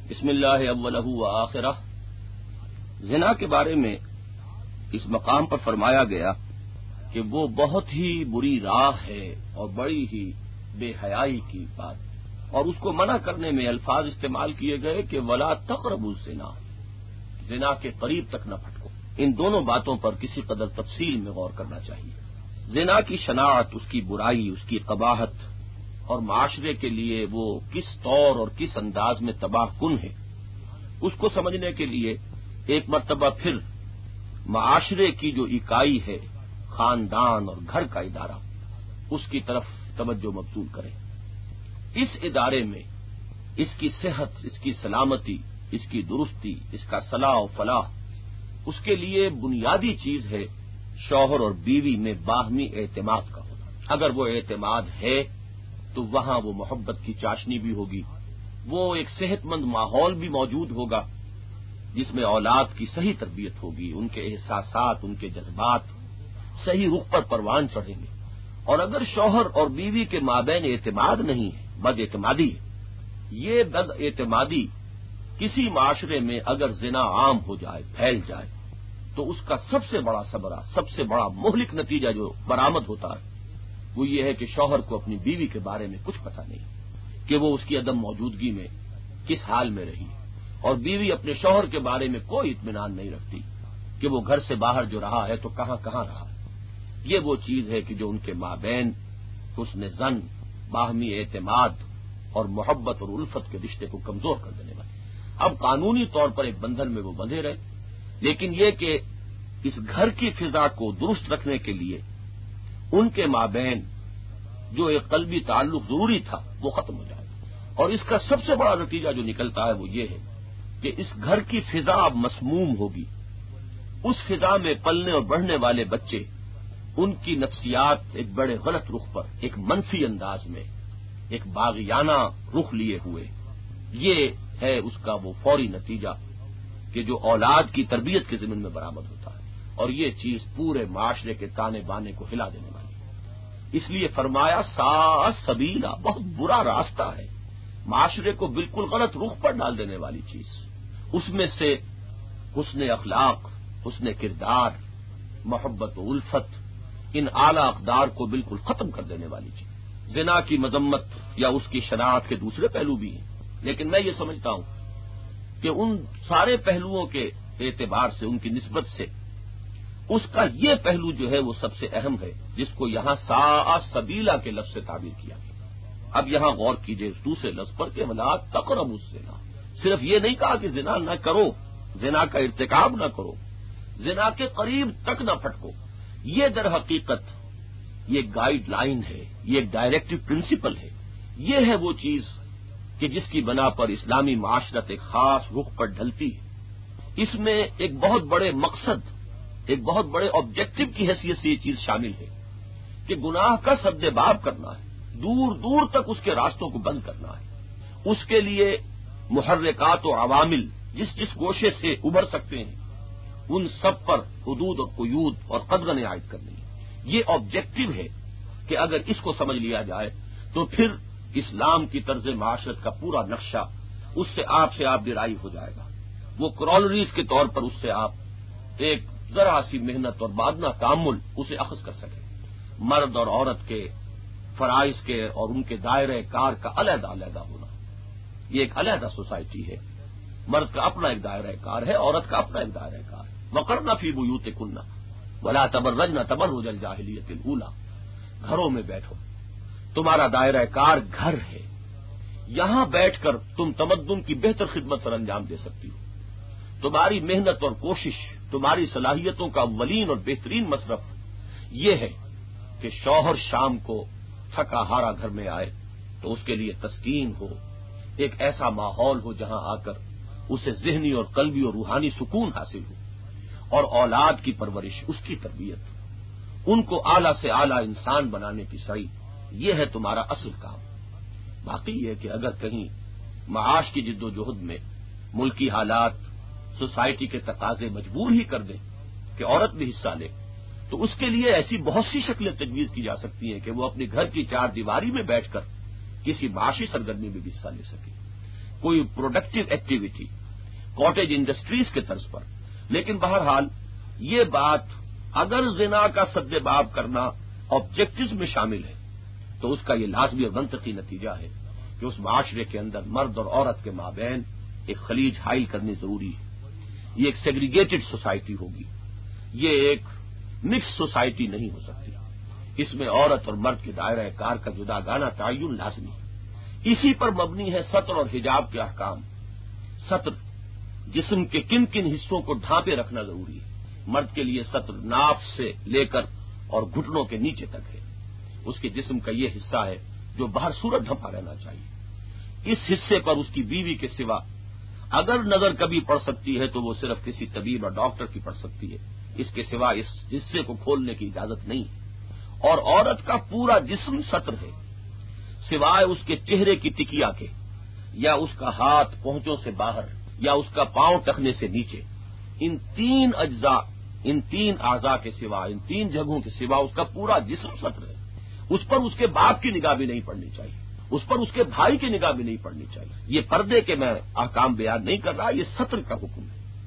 بسم اللہ اولہ و آخرہ۔ زنا کے بارے میں اس مقام پر فرمایا گیا کہ وہ بہت ہی بری راہ ہے اور بڑی ہی بے حیائی کی بات، اور اس کو منع کرنے میں الفاظ استعمال کیے گئے کہ ولا تقربوا الزنا، زنا کے قریب تک نہ پھٹکو۔ ان دونوں باتوں پر کسی قدر تفصیل میں غور کرنا چاہیے۔ زنا کی شناعت، اس کی برائی، اس کی قباحت اور معاشرے کے لیے وہ کس طور اور کس انداز میں تباہ کن ہے، اس کو سمجھنے کے لیے ایک مرتبہ پھر معاشرے کی جو اکائی ہے، خاندان اور گھر کا ادارہ، اس کی طرف توجہ مبذول کریں۔ اس ادارے میں اس کی صحت، اس کی سلامتی، اس کی درستی، اس کا صلاح و فلاح، اس کے لیے بنیادی چیز ہے شوہر اور بیوی میں باہمی اعتماد کا ہونا۔ اگر وہ اعتماد ہے تو وہاں وہ محبت کی چاشنی بھی ہوگی، وہ ایک صحت مند ماحول بھی موجود ہوگا جس میں اولاد کی صحیح تربیت ہوگی، ان کے احساسات، ان کے جذبات صحیح رخ پر پروان چڑھیں گے۔ اور اگر شوہر اور بیوی کے مابین اعتماد نہیں ہے، بد اعتمادی ہے، یہ بد اعتمادی کسی معاشرے میں اگر زنا عام ہو جائے، پھیل جائے، تو اس کا سب سے بڑا ثمرہ، سب سے بڑا مہلک نتیجہ جو برآمد ہوتا ہے وہ یہ ہے کہ شوہر کو اپنی بیوی کے بارے میں کچھ پتہ نہیں کہ وہ اس کی عدم موجودگی میں کس حال میں رہی، اور بیوی اپنے شوہر کے بارے میں کوئی اطمینان نہیں رکھتی کہ وہ گھر سے باہر جو رہا ہے تو کہاں کہاں رہا ہے۔ یہ وہ چیز ہے کہ جو ان کے مابین حسن ظن، باہمی اعتماد اور محبت اور الفت کے رشتے کو کمزور کر دینے والی۔ اب قانونی طور پر ایک بندھن میں وہ بندھے رہے، لیکن یہ کہ اس گھر کی فضا کو درست رکھنے کے لیے ان کے مابین جو ایک قلبی تعلق ضروری تھا وہ ختم ہو جائے، اور اس کا سب سے بڑا نتیجہ جو نکلتا ہے وہ یہ ہے کہ اس گھر کی فضا اب مسموم ہوگی۔ اس فضا میں پلنے اور بڑھنے والے بچے، ان کی نفسیات ایک بڑے غلط رخ پر، ایک منفی انداز میں، ایک باغیانہ رخ لیے ہوئے، یہ ہے اس کا وہ فوری نتیجہ کہ جو اولاد کی تربیت کے ضمن میں برآمد ہوتا ہے، اور یہ چیز پورے معاشرے کے تانے بانے کو ہلا دینے والی ہے۔ اس لیے فرمایا سا سبیلا، بہت برا راستہ ہے، معاشرے کو بالکل غلط رخ پر ڈال دینے والی چیز۔ اس میں سے حسن اخلاق، حسن کردار، محبت و الفت، ان اعلی اقدار کو بالکل ختم کر دینے والی چیز۔ زنا کی مذمت یا اس کی شناعت کے دوسرے پہلو بھی ہیں، لیکن میں یہ سمجھتا ہوں کہ ان سارے پہلوؤں کے اعتبار سے، ان کی نسبت سے، اس کا یہ پہلو جو ہے وہ سب سے اہم ہے، جس کو یہاں سا سبیلا کے لفظ سے تعبیر کیا گیا۔ اب یہاں غور کیجئے اس دوسرے لفظ پر کہ ولا تقربوا الزنا، صرف یہ نہیں کہا کہ زنا نہ کرو، زنا کا ارتکاب نہ کرو، زنا کے قریب تک نہ پھٹکو۔ یہ در حقیقت یہ گائیڈ لائن ہے، یہ ایک ڈائریکٹو پرنسپل ہے، یہ ہے وہ چیز کہ جس کی بنا پر اسلامی معاشرت ایک خاص رخ پر ڈھلتی ہے۔ اس میں ایک بہت بڑے مقصد، ایک بہت بڑے آبجیکٹو کی حیثیت سے یہ چیز شامل ہے کہ گناہ کا سد باب کرنا ہے، دور دور تک اس کے راستوں کو بند کرنا ہے۔ اس کے لیے محرکات و عوامل جس جس گوشے سے ابھر سکتے ہیں، ان سب پر حدود اور قیود اور قدغنیں عائد کرنی ہے۔ یہ آبجیکٹو ہے کہ اگر اس کو سمجھ لیا جائے تو پھر اسلام کی طرز معاشرت کا پورا نقشہ اس سے آپ ڈرائی ہو جائے گا۔ وہ کرولریز کے طور پر اس سے آپ ایک ذرا سی محنت اور بادنا تعامل اسے اخذ کر سکیں۔ مرد اور عورت کے فرائض کے اور ان کے دائرہ کار کا علیحدہ علیحدہ ہونا، یہ ایک علیحدہ سوسائٹی ہے۔ مرد کا اپنا ایک دائرہ کار ہے، عورت کا اپنا ایک دائرہ کار ہے۔ وقرن فی بیوتکن ولا تبرجن تبرج الجاہلیۃ الاولی، گھروں میں بیٹھو، تمہارا دائرہ کار گھر ہے، یہاں بیٹھ کر تم تمدن کی بہتر خدمت سر انجام دے سکتی ہو۔ تمہاری محنت اور کوشش، تمہاری صلاحیتوں کا اولین اور بہترین مصرف یہ ہے کہ شوہر شام کو تھکا ہارا گھر میں آئے تو اس کے لیے تسکین ہو، ایک ایسا ماحول ہو جہاں آ کر اسے ذہنی اور قلبی اور روحانی سکون حاصل ہو، اور اولاد کی پرورش، اس کی تربیت، ان کو اعلیٰ سے اعلیٰ انسان بنانے کی سعی، یہ ہے تمہارا اصل کام۔ باقی یہ کہ اگر کہیں معاش کی جد و جہد میں ملکی حالات، سوسائٹی کے تقاضے مجبور ہی کر دیں کہ عورت بھی حصہ لے، تو اس کے لیے ایسی بہت سی شکلیں تجویز کی جا سکتی ہیں کہ وہ اپنے گھر کی چار دیواری میں بیٹھ کر کسی معاشی سرگرمی میں بھی حصہ لے سکے۔ کوئی پروڈکٹیو ایکٹیویٹی کاٹیج انڈسٹریز کے طرز پر. لیکن بہرحال یہ بات اگر زنا کا سد باب کرنا آبجیکٹوز میں شامل ہے تو اس کا یہ لازمی اور منطقی نتیجہ ہے کہ اس معاشرے کے اندر مرد اور عورت کے مابین ایک خلیج حائل کرنی ضروری ہے. یہ ایک سیگریگیٹڈ سوسائٹی ہوگی, یہ ایک مکس سوسائٹی نہیں ہو سکتی. اس میں عورت اور مرد کے دائرہ کار کا جداگانہ تعین لازمی ہے. اسی پر مبنی ہے سطر اور حجاب کے احکام. سطر جسم کے کن کن حصوں کو ڈھانپے رکھنا ضروری ہے. مرد کے لیے سطر ناف سے لے کر اور گھٹنوں کے نیچے تک ہے. اس کے جسم کا یہ حصہ ہے جو باہر صورت ڈھپا رہنا چاہیے. اس حصے پر اس کی بیوی کے سوا اگر نظر کبھی پڑ سکتی ہے تو وہ صرف کسی طبیب اور ڈاکٹر کی پڑ سکتی ہے. اس کے سوا اس حصے کو کھولنے کی اجازت نہیں ہے. اور عورت کا پورا جسم سطر ہے سوائے اس کے چہرے کی ٹکیا کے, یا اس کا ہاتھ پہنچوں سے باہر, یا اس کا پاؤں ٹخنے سے نیچے. ان تین اجزاء, ان تین اعضاء کے سوا, ان تین جگہوں کے سوا اس کا پورا جسم سطر ہے. اس پر اس کے باپ کی نگاہ بھی نہیں پڑنی چاہیے, اس پر اس کے بھائی کی نگاہ بھی نہیں پڑنی چاہیے. یہ پردے کے میں احکام بیان نہیں کر رہا, یہ سطر کا حکم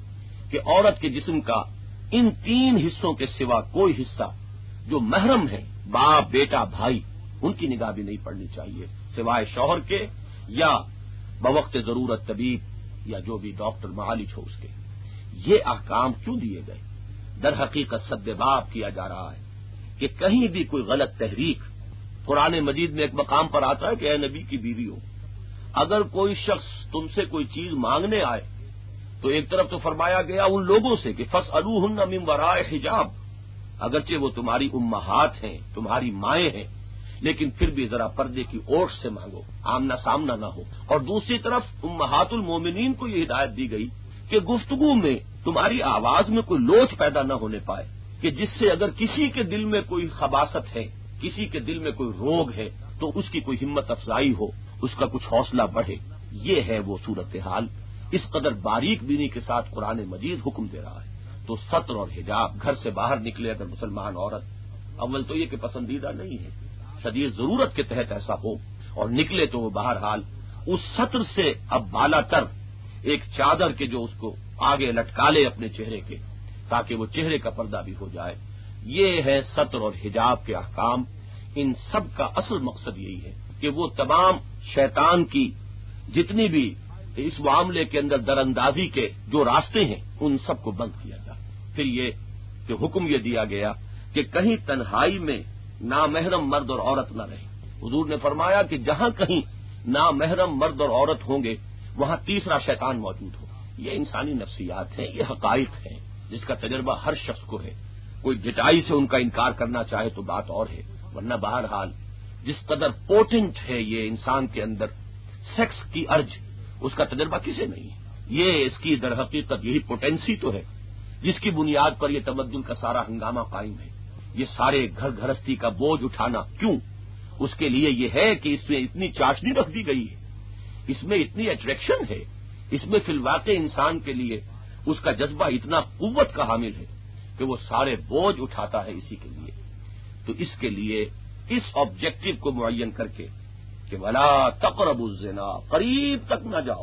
ہے کہ عورت کے جسم کا ان تین حصوں کے سوا کوئی حصہ جو محرم ہے, باپ, بیٹا, بھائی, ان کی نگاہ بھی نہیں پڑنی چاہیے سوائے شوہر کے یا بوقت ضرورت طبیب یا جو بھی ڈاکٹر معالج ہو اس کے. یہ احکام کیوں دیے گئے؟ در حقیقت سد باب کیا جا رہا ہے کہ کہیں بھی کوئی غلط تحریک. قرآن مجید میں ایک مقام پر آتا ہے کہ اے نبی کی بیوی ہو, اگر کوئی شخص تم سے کوئی چیز مانگنے آئے تو ایک طرف تو فرمایا گیا ان لوگوں سے کہ فاسألوہن من وراء حجاب, اگرچہ وہ تمہاری امہات ہیں, تمہاری مائیں ہیں, لیکن پھر بھی ذرا پردے کی اوٹ سے مانگو, آمنا سامنا نہ ہو. اور دوسری طرف امہات المومنین کو یہ ہدایت دی گئی کہ گفتگو میں تمہاری آواز میں کوئی لوچ پیدا نہ ہونے پائے, کہ جس سے اگر کسی کے دل میں کوئی خباثت ہے, کسی کے دل میں کوئی روگ ہے, تو اس کی کوئی ہمت افزائی ہو, اس کا کچھ حوصلہ بڑھے. یہ ہے وہ صورتحال. اس قدر باریک بینی کے ساتھ قرآن مجید حکم دے رہا ہے. تو سطر اور حجاب, گھر سے باہر نکلے اگر مسلمان عورت, اول تو یہ کہ پسندیدہ نہیں ہے, شدید ضرورت کے تحت ایسا ہو, اور نکلے تو وہ بہرحال اس سطر سے اب بالا تر ایک چادر کے جو اس کو آگے لٹکا لے اپنے چہرے کے, تاکہ وہ چہرے کا پردہ بھی ہو جائے. یہ ہے سطر اور حجاب کے احکام. ان سب کا اصل مقصد یہی ہے کہ وہ تمام شیطان کی جتنی بھی اس معاملے کے اندر دراندازی کے جو راستے ہیں ان سب کو بند کیا جائے. پھر یہ کہ حکم یہ دیا گیا کہ کہیں تنہائی میں نامحرم مرد اور عورت نہ رہیں. حضور نے فرمایا کہ جہاں کہیں نامحرم مرد اور عورت ہوں گے وہاں تیسرا شیطان موجود ہو. یہ انسانی نفسیات ہیں, یہ حقائق ہیں جس کا تجربہ ہر شخص کو ہے. کوئی ڈٹائی سے ان کا انکار کرنا چاہے تو بات اور ہے, ورنہ بہرحال جس قدر پوٹنٹ ہے یہ انسان کے اندر سیکس کی ارج, اس کا تجربہ کسے نہیں ہے. یہ اس کی در حقیقت یہی پوٹینسی تو ہے جس کی بنیاد پر یہ تمدن کا سارا ہنگامہ قائم ہے. یہ سارے گھر گھرستی کا بوجھ اٹھانا کیوں؟ اس کے لیے یہ ہے کہ اس میں اتنی چاشنی رکھ دی گئی ہے, اس میں اتنی اٹریکشن ہے, اس میں فی الواقع انسان کے لیے اس کا جذبہ اتنا قوت کا حامل ہے کہ وہ سارے بوجھ اٹھاتا ہے اسی کے لیے. تو اس کے لیے اس آبجیکٹو کو معین کر کے کہ ولا تقربوا الزنا, قریب تک نہ جاؤ,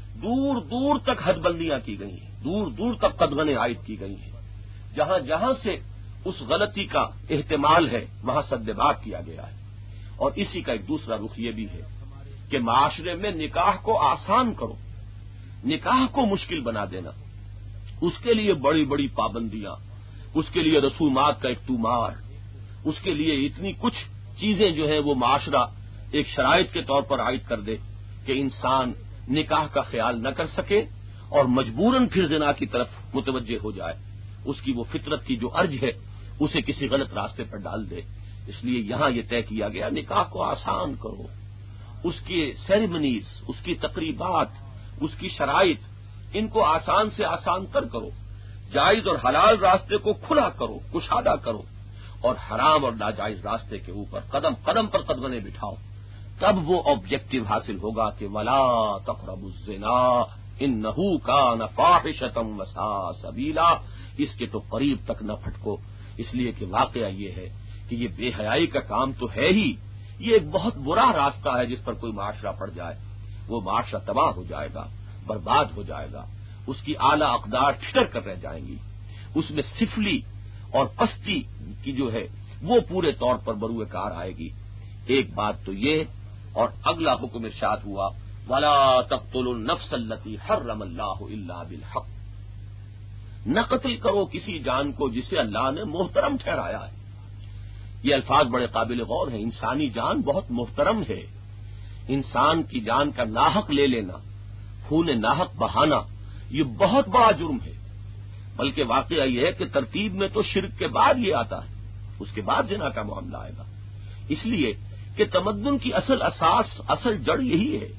دور دور تک حد بندیاں کی گئی ہیں, دور دور تک قدغنیں عائد کی گئی ہیں. جہاں جہاں سے اس غلطی کا احتمال ہے وہاں سد باب کیا گیا ہے. اور اسی کا ایک دوسرا رخ یہ بھی ہے کہ معاشرے میں نکاح کو آسان کرو, نکاح کو مشکل بنا دینا, اس کے لیے بڑی بڑی پابندیاں, اس کے لیے رسومات کا ایک تومار, اس کے لیے اتنی کچھ چیزیں جو ہیں وہ معاشرہ ایک شرائط کے طور پر عائد کر دے کہ انسان نکاح کا خیال نہ کر سکے اور مجبوراً پھر زنا کی طرف متوجہ ہو جائے. اس کی وہ فطرت کی جو ارج ہے اسے کسی غلط راستے پر ڈال دے. اس لیے یہاں یہ طے کیا گیا نکاح کو آسان کرو, اس کی سیریمنیز, اس کی تقریبات, اس کی شرائط, ان کو آسان سے آسان تر کرو, جائز اور حلال راستے کو کھلا کرو, کشادہ کرو, اور حرام اور ناجائز راستے کے اوپر قدم قدم پر قدمیں بٹھاؤ. تب وہ آبجیکٹو حاصل ہوگا کہ ولا تقربوا الزنا انہ کان فاحشۃ وساء سبیلا. اس کے تو قریب تک نہ پھٹکو, اس لیے کہ واقعہ یہ ہے کہ یہ بے حیائی کا کام تو ہے ہی, یہ ایک بہت برا راستہ ہے جس پر کوئی معاشرہ پڑ جائے. وہ معاشرہ تباہ ہو جائے گا، برباد ہو جائے گا، اس کی اعلیٰ اقدار ٹھٹر کر رہ جائیں گی، اس میں سفلی اور پستی کی جو ہے وہ پورے طور پر بروئے کار آئے گی۔ ایک بات تو یہ، اور اگلا حکم ارشاد ہوا وَلَا تَقْتُلُوا النَّفْسَ الَّتِي حَرَّمَ اللَّهُ إِلَّا بِالْحَقِّ، نہ قتل کرو کسی جان کو جسے اللہ نے محترم ٹھہرایا ہے۔ یہ الفاظ بڑے قابل غور ہیں۔ انسانی جان بہت محترم ہے، انسان کی جان کا ناحق لے لینا، خون ناحق بہانا، یہ بہت بڑا جرم ہے۔ بلکہ واقعہ یہ ہے کہ ترتیب میں تو شرک کے بعد یہ آتا ہے، اس کے بعد زنا کا معاملہ آئے گا، اس لیے کہ تمدن کی اصل اساس، اصل جڑ یہی ہے۔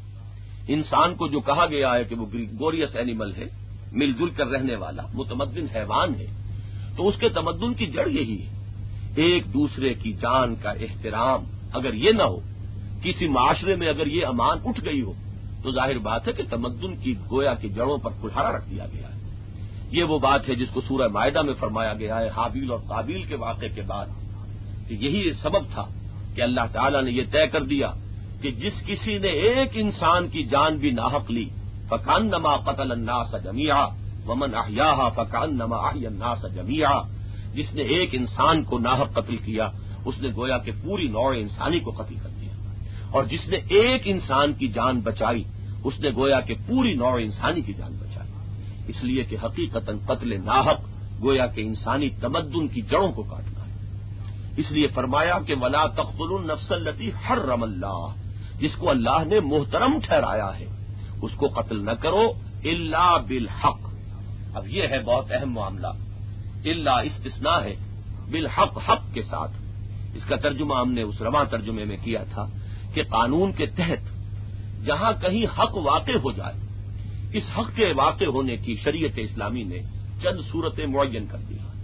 انسان کو جو کہا گیا ہے کہ وہ گریگورینس اینیمل ہے، مل جل کر رہنے والا متمدن حیوان ہے، تو اس کے تمدن کی جڑ یہی ہے۔ ایک دوسرے کی جان کا احترام اگر یہ نہ ہو، کسی معاشرے میں اگر یہ امان اٹھ گئی ہو، تو ظاہر بات ہے کہ تمدن کی گویا کی جڑوں پر کلہاڑا رکھ دیا گیا ہے۔ یہ وہ بات ہے جس کو سورہ مائدہ میں فرمایا گیا ہے حابیل اور قابیل کے واقعے کے بعد، کہ یہی سبب تھا کہ اللہ تعالیٰ نے یہ طے کر دیا کہ جس کسی نے ایک انسان کی جان بھی ناحق لی فکأنما قتل الناس جمیعا ومن احیاها فکأنما احیا الناس جمیعا، جس نے ایک انسان کو ناحق قتل کیا اس نے گویا کہ پوری نوع انسانی کو قتل کر دیا، اور جس نے ایک انسان کی جان بچائی اس نے گویا کہ پوری نوع انسانی کی جان بچائی۔ اس لیے کہ حقیقتاً قتل ناحق گویا کہ انسانی تمدن کی جڑوں کو کاٹنا ہے۔ اس لیے فرمایا کہ ولا تقتلوا النفس التي حرم اللہ، جس کو اللہ نے محترم ٹھہرایا ہے اس کو قتل نہ کرو الا بالحق۔ اب یہ ہے بہت اہم معاملہ، الا استثناء ہے، بالحق، حق کے ساتھ۔ اس کا ترجمہ ہم نے اس رواں ترجمے میں کیا تھا کہ قانون کے تحت جہاں کہیں حق واقع ہو جائے، اس حق کے واقع ہونے کی شریعت اسلامی نے چند صورتیں معین کر دی ہیں۔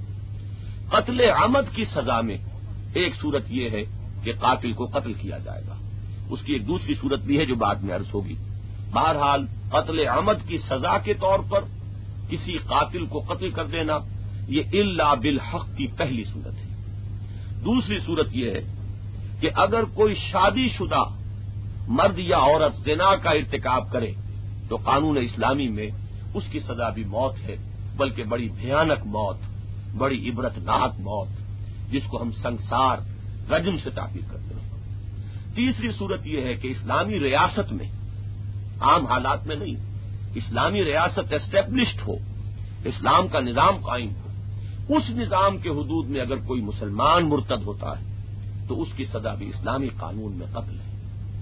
قتل عمد کی سزا میں ایک صورت یہ ہے کہ قاتل کو قتل کیا جائے گا، اس کی ایک دوسری صورت بھی ہے جو بعد میں عرض ہوگی۔ بہرحال قتل عمد کی سزا کے طور پر کسی قاتل کو قتل کر دینا یہ الا بالحق کی پہلی صورت ہے۔ دوسری صورت یہ ہے کہ اگر کوئی شادی شدہ مرد یا عورت زنا کا ارتکاب کرے تو قانون اسلامی میں اس کی سزا بھی موت ہے، بلکہ بڑی بھیانک موت، بڑی عبرتناک موت، جس کو ہم سنسار رجم سے تعبیر کرتے ہیں۔ تیسری صورت یہ ہے کہ اسلامی ریاست میں، عام حالات میں نہیں، اسلامی ریاست اسٹیبلشڈ ہو، اسلام کا نظام قائم ہو، اس نظام کے حدود میں اگر کوئی مسلمان مرتد ہوتا ہے تو اس کی سزا بھی اسلامی قانون میں قتل ہے۔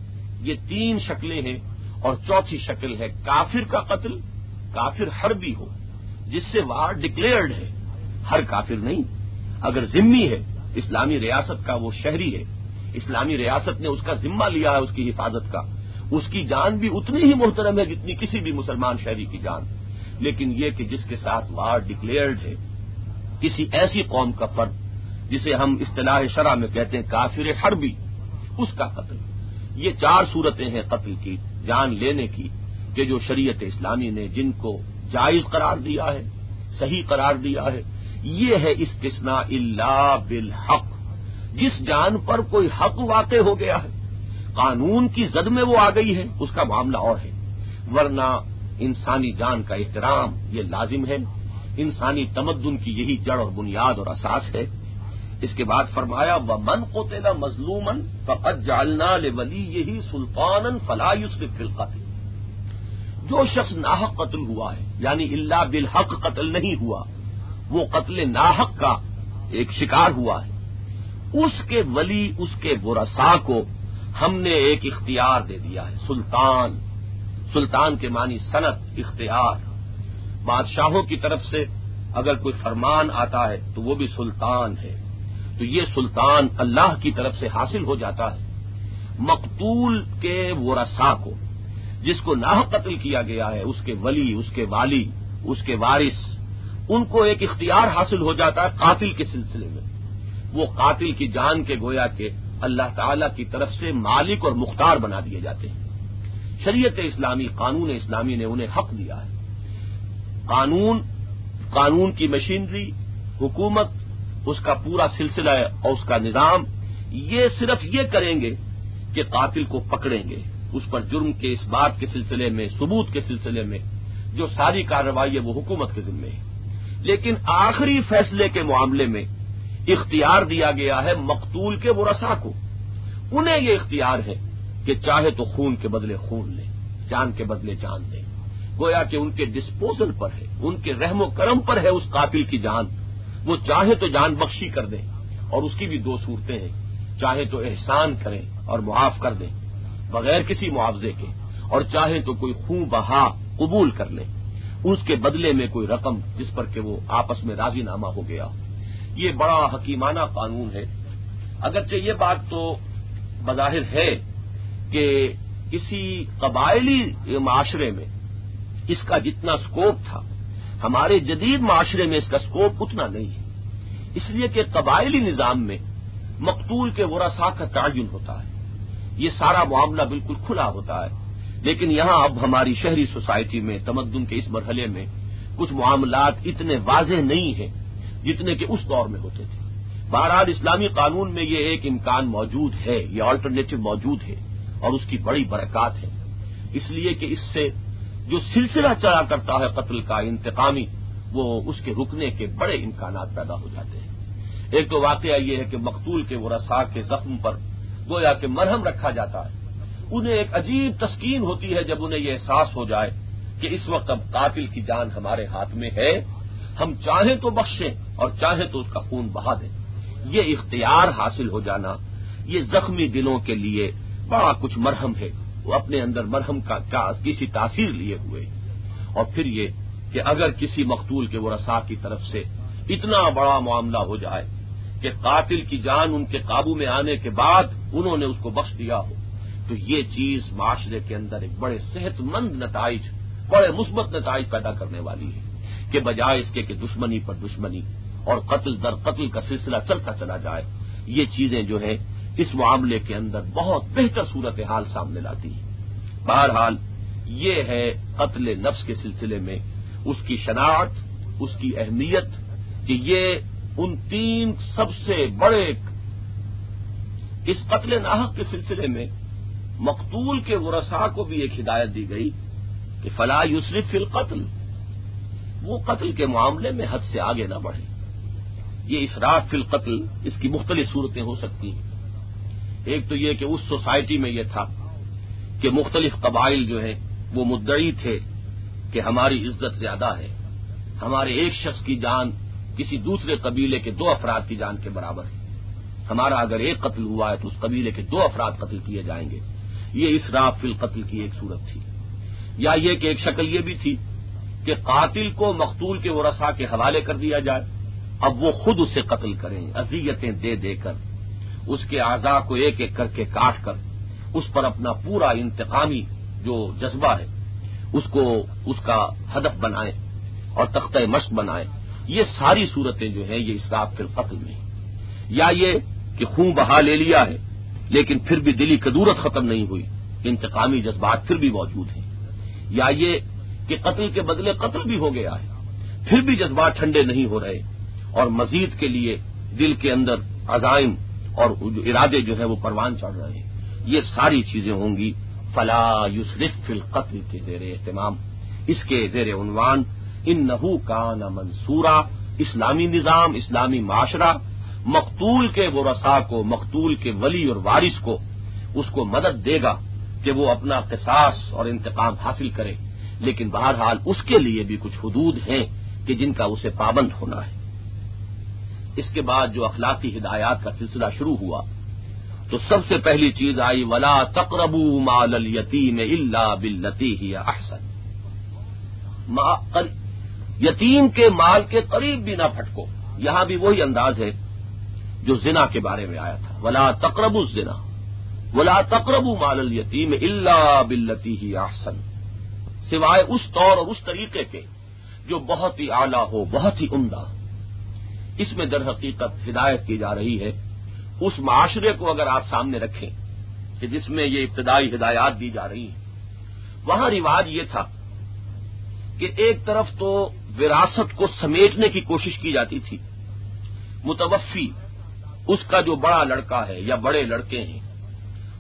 یہ تین شکلیں ہیں، اور چوتھی شکل ہے کافر کا قتل، کافر حربی ہو جس سے وار ڈکلیئرڈ ہے، ہر کافر نہیں، اگر ذمہ ہے، اسلامی ریاست کا وہ شہری ہے، اسلامی ریاست نے اس کا ذمہ لیا ہے اس کی حفاظت کا، اس کی جان بھی اتنی ہی محترم ہے جتنی کسی بھی مسلمان شہری کی جان، لیکن یہ کہ جس کے ساتھ وار ڈکلیئرڈ ہے، کسی ایسی قوم کا فرد جسے ہم اصطلاح شرع میں کہتے ہیں کافر حربی، اس کا قتل۔ یہ چار صورتیں ہیں قتل کی، جان لینے کی، کہ جو شریعت اسلامی نے جن کو جائز قرار دیا ہے، صحیح قرار دیا ہے۔ یہ ہے استثناء الا بالحق، جس جان پر کوئی حق واقع ہو گیا ہے، قانون کی زد میں وہ آ گئی ہے، اس کا معاملہ اور ہے، ورنہ انسانی جان کا احترام یہ لازم ہے، انسانی تمدن کی یہی جڑ اور بنیاد اور اساس ہے۔ اس کے بعد فرمایا وَمَنْ قُتِلَ مَظْلُومًا فَقَدْ جَعَلْنَا لِوَلِيِّهِ سُلْطَانًا فَلَا يُسْرِفْ فِي الْقَتْلِ، جو شخص ناحق قتل ہوا ہے، یعنی الا بالحق قتل نہیں ہوا، وہ قتل ناحق کا ایک شکار ہوا ہے، اس کے ولی، اس کے ورثاء کو ہم نے ایک اختیار دے دیا ہے، سلطان۔ سلطان کے معنی سنت، اختیار۔ بادشاہوں کی طرف سے اگر کوئی فرمان آتا ہے تو وہ بھی سلطان ہے، تو یہ سلطان اللہ کی طرف سے حاصل ہو جاتا ہے۔ مقتول کے ورثاء کو، جس کو ناحق قتل کیا گیا ہے، اس کے ولی، اس کے والی، اس کے وارث، ان کو ایک اختیار حاصل ہو جاتا ہے قاتل کے سلسلے میں۔ وہ قاتل کی جان کے گویا کہ اللہ تعالی کی طرف سے مالک اور مختار بنا دیے جاتے ہیں۔ شریعت اسلامی، قانون اسلامی نے انہیں حق دیا ہے۔ قانون کی مشینری، حکومت، اس کا پورا سلسلہ اور اس کا نظام، یہ صرف یہ کریں گے کہ قاتل کو پکڑیں گے، اس پر جرم کے اس بات کے سلسلے میں، ثبوت کے سلسلے میں جو ساری کارروائی ہے وہ حکومت کے ذمے ہے، لیکن آخری فیصلے کے معاملے میں اختیار دیا گیا ہے مقتول کے ورثاء کو۔ انہیں یہ اختیار ہے کہ چاہے تو خون کے بدلے خون لیں، جان کے بدلے جان دیں، گویا کہ ان کے ڈسپوزل پر ہے، ان کے رحم و کرم پر ہے اس قاتل کی جان۔ وہ چاہے تو جان بخشی کر دیں، اور اس کی بھی دو صورتیں ہیں، چاہے تو احسان کریں اور معاف کر دیں بغیر کسی معاوضے کے، اور چاہے تو کوئی خون بہا قبول کر لیں، اس کے بدلے میں کوئی رقم جس پر کہ وہ آپس میں راضی نامہ ہو گیا۔ یہ بڑا حکیمانہ قانون ہے۔ اگرچہ یہ بات تو بظاہر ہے کہ کسی قبائلی معاشرے میں اس کا جتنا سکوپ تھا، ہمارے جدید معاشرے میں اس کا سکوپ اتنا نہیں ہے، اس لیے کہ قبائلی نظام میں مقتول کے ورثاء کا تعین ہوتا ہے، یہ سارا معاملہ بالکل کھلا ہوتا ہے، لیکن یہاں اب ہماری شہری سوسائٹی میں تمدن کے اس مرحلے میں کچھ معاملات اتنے واضح نہیں ہیں جتنے کہ اس دور میں ہوتے تھے۔ بہرحال اسلامی قانون میں یہ ایک امکان موجود ہے، یہ آلٹرنیٹو موجود ہے، اور اس کی بڑی برکات ہے، اس لیے کہ اس سے جو سلسلہ چلا کرتا ہے قتل کا انتقامی، وہ اس کے رکنے کے بڑے امکانات پیدا ہو جاتے ہیں۔ ایک تو واقعہ یہ ہے کہ مقتول کے ورثاء کے زخم پر گویا کہ مرہم رکھا جاتا ہے، انہیں ایک عجیب تسکین ہوتی ہے جب انہیں یہ احساس ہو جائے کہ اس وقت اب قاتل کی جان ہمارے ہاتھ میں ہے، ہم چاہیں تو بخشیں اور چاہیں تو اس کا خون بہا دیں۔ یہ اختیار حاصل ہو جانا یہ زخمی دلوں کے لیے بڑا کچھ مرہم ہے، وہ اپنے اندر مرہم کا کسی تاثیر لیے ہوئے، اور پھر یہ کہ اگر کسی مقتول کے ورثاء کی طرف سے اتنا بڑا معاملہ ہو جائے کہ قاتل کی جان ان کے قابو میں آنے کے بعد انہوں نے اس کو بخش دیا ہو، تو یہ چیز معاشرے کے اندر ایک بڑے صحت مند نتائج، بڑے مثبت نتائج پیدا کرنے والی ہے، کہ بجائے اس کے کہ دشمنی پر دشمنی اور قتل در قتل کا سلسلہ چلتا چلا جائے، یہ چیزیں جو ہیں اس معاملے کے اندر بہت بہتر صورتحال سامنے لاتی ہیں۔ بہرحال یہ ہے قتل نفس کے سلسلے میں اس کی شناخت، اس کی اہمیت، کہ یہ ان تین سب سے بڑے، اس قتل ناحق کے سلسلے میں مقتول کے ورثاء کو بھی ایک ہدایت دی گئی کہ فلا یسرف فی القتل، وہ قتل کے معاملے میں حد سے آگے نہ بڑھے۔ یہ اسراف فی القتل، اس کی مختلف صورتیں ہو سکتی ہیں۔ ایک تو یہ کہ اس سوسائٹی میں یہ تھا کہ مختلف قبائل جو ہیں وہ مدعی تھے کہ ہماری عزت زیادہ ہے، ہمارے ایک شخص کی جان کسی دوسرے قبیلے کے 2 افراد کی جان کے برابر ہے، ہمارا اگر ایک قتل ہوا ہے تو اس قبیلے کے 2 افراد قتل کیے جائیں گے۔ یہ اسراف فی القتل کی ایک صورت تھی۔ یا یہ کہ ایک شکل یہ بھی تھی کہ قاتل کو مقتول کے ورثاء کے حوالے کر دیا جائے، اب وہ خود اسے قتل کریں، اذیتیں دے دے کر، اس کے اعضاء کو ایک ایک کر کے کاٹ کر، اس پر اپنا پورا انتقامی جو جذبہ ہے اس کا ہدف بنائیں اور تختہ مشق بنائیں۔ یہ ساری صورتیں جو ہیں یہ اسراف فی القتل میں ہیں۔ یا یہ کہ خون بہا لے لیا ہے لیکن پھر بھی دلی کدورت ختم نہیں ہوئی، انتقامی جذبات پھر بھی موجود ہیں۔ یا یہ کہ قتل کے بدلے قتل بھی ہو گیا ہے، پھر بھی جذبات ٹھنڈے نہیں ہو رہے، اور مزید کے لیے دل کے اندر عزائم اور ارادے جو ہیں وہ پروان چڑھ رہے ہیں۔ یہ ساری چیزیں ہوں گی فلا یسرف فی القتل کے زیر اہتمام، اس کے زیر عنوان انہ کان منصورا۔ اسلامی نظام، اسلامی معاشرہ مقتول کے ورثاء کو، مقتول کے ولی اور وارث کو، اس کو مدد دے گا کہ وہ اپنا قصاص اور انتقام حاصل کرے، لیکن بہرحال اس کے لیے بھی کچھ حدود ہیں کہ جن کا اسے پابند ہونا ہے۔ اس کے بعد جو اخلاقی ہدایات کا سلسلہ شروع ہوا تو سب سے پہلی چیز آئی ولا تقربوا مال الیتیم الا باللتی ہی احسن، یتیم کے مال کے قریب بھی نہ پھٹکو۔ یہاں بھی وہی انداز ہے جو زنا کے بارے میں آیا تھا، ولا تقربوا الزنا ولا تقربوا مال الیتیم الا باللتی ہی احسن، سوائے اس طور اور اس طریقے کے جو بہت ہی اعلیٰ ہو، بہت ہی عمدہ۔ اس میں در حقیقت ہدایت کی جا رہی ہے اس معاشرے کو اگر آپ سامنے رکھیں کہ جس میں یہ ابتدائی ہدایات دی جا رہی ہیں، وہاں رواج یہ تھا کہ ایک طرف تو وراثت کو سمیٹنے کی کوشش کی جاتی تھی، متوفی اس کا جو بڑا لڑکا ہے یا بڑے لڑکے ہیں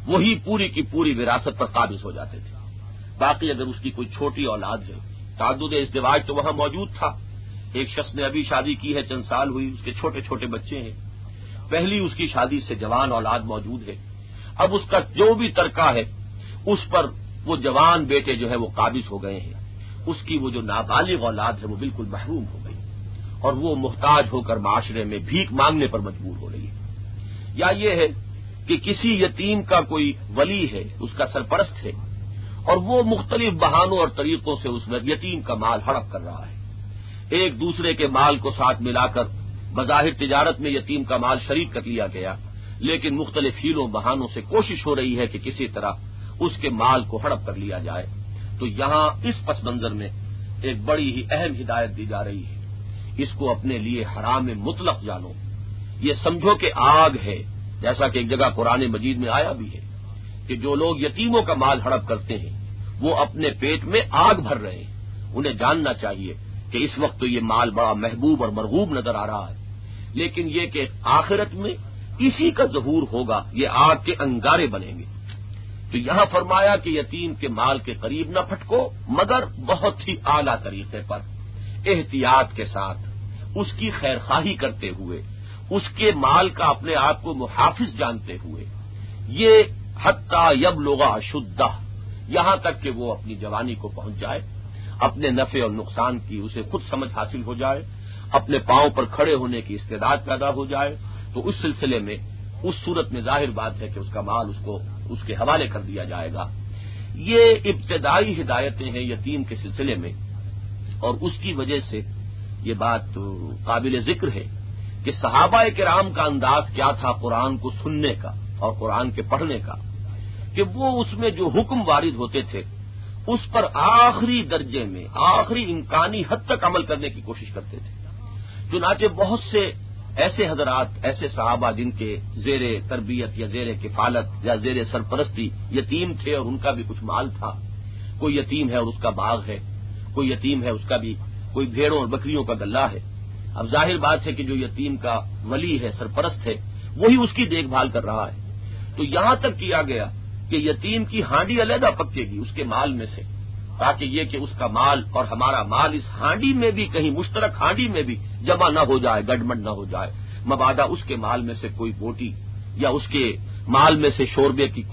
وہی پوری کی پوری وراثت پر قابض ہو جاتے تھے. باقی اگر اس کی کوئی چھوٹی اولاد ہے، تعدد ازدواج تو وہاں موجود تھا. ایک شخص نے ابھی شادی کی ہے، چند سال ہوئی، اس کے چھوٹے چھوٹے بچے ہیں، پہلی اس کی شادی سے جوان اولاد موجود ہے. اب اس کا جو بھی ترکہ ہے اس پر وہ جوان بیٹے جو ہے وہ قابض ہو گئے ہیں. اس کی وہ جو نابالغ اولاد ہے وہ بالکل محروم ہو گئی اور وہ محتاج ہو کر معاشرے میں بھیک مانگنے پر مجبور ہو رہی ہے. یا یہ ہے کہ کسی یتیم کا کوئی ولی ہے، اس کا سرپرست ہے، اور وہ مختلف بہانوں اور طریقوں سے اس یتیم کا مال ہڑپ کر رہا ہے. ایک دوسرے کے مال کو ساتھ ملا کر بظاہر تجارت میں یتیم کا مال شریک کر لیا گیا، لیکن مختلف ہیلوں بہانوں سے کوشش ہو رہی ہے کہ کسی طرح اس کے مال کو ہڑپ کر لیا جائے. تو یہاں اس پس منظر میں ایک بڑی ہی اہم ہدایت دی جا رہی ہے. اس کو اپنے لیے حرام مطلق جانو، یہ سمجھو کہ آگ ہے، جیسا کہ ایک جگہ قرآن مجید میں آیا بھی ہے کہ جو لوگ یتیموں کا مال ہڑپ کرتے ہیں وہ اپنے پیٹ میں آگ بھر رہے ہیں. انہیں جاننا چاہیے کہ اس وقت تو یہ مال بڑا محبوب اور مرغوب نظر آ رہا ہے، لیکن یہ کہ آخرت میں اسی کا ظہور ہوگا، یہ آگ کے انگارے بنیں گے. تو یہاں فرمایا کہ یتیم کے مال کے قریب نہ پھٹکو، مگر بہت ہی اعلیٰ طریقے پر، احتیاط کے ساتھ، اس کی خیر خواہی کرتے ہوئے، اس کے مال کا اپنے آپ کو محافظ جانتے ہوئے، یہ حتی یبلغ اشدہ، یہاں تک کہ وہ اپنی جوانی کو پہنچ جائے، اپنے نفع اور نقصان کی اسے خود سمجھ حاصل ہو جائے، اپنے پاؤں پر کھڑے ہونے کی استعداد پیدا ہو جائے. تو اس سلسلے میں اس صورت میں ظاہر بات ہے کہ اس کا مال اس کو اس کے حوالے کر دیا جائے گا. یہ ابتدائی ہدایتیں ہیں یتیم کے سلسلے میں، اور اس کی وجہ سے یہ بات قابل ذکر ہے کہ صحابہ کرام کا انداز کیا تھا قرآن کو سننے کا اور قرآن کے پڑھنے کا، کہ وہ اس میں جو حکم وارد ہوتے تھے اس پر آخری درجے میں، آخری امکانی حد تک عمل کرنے کی کوشش کرتے تھے. چنانچہ بہت سے ایسے حضرات، ایسے صحابہ جن کے زیر تربیت یا زیر کفالت یا زیر سرپرستی یتیم تھے اور ان کا بھی کچھ مال تھا. کوئی یتیم ہے اور اس کا باغ ہے، کوئی یتیم ہے اس کا بھی کوئی بھیڑوں اور بکریوں کا گلہ ہے. اب ظاہر بات ہے کہ جو یتیم کا ولی ہے، سرپرست ہے، وہی اس کی دیکھ بھال کر رہا ہے. تو یہاں تک کیا گیا کہ یتیم کی ہانڈی علیحدہ پکے گی اس کے مال میں سے، تاکہ یہ کہ اس کا مال اور ہمارا مال اس ہانڈی میں بھی کہیں مشترک ہانڈی میں بھی جمع نہ ہو جائے، گڈمڈ نہ ہو جائے، مبادا اس کے مال میں سے کوئی بوٹی یا اس کے مال میں سے شوربے کی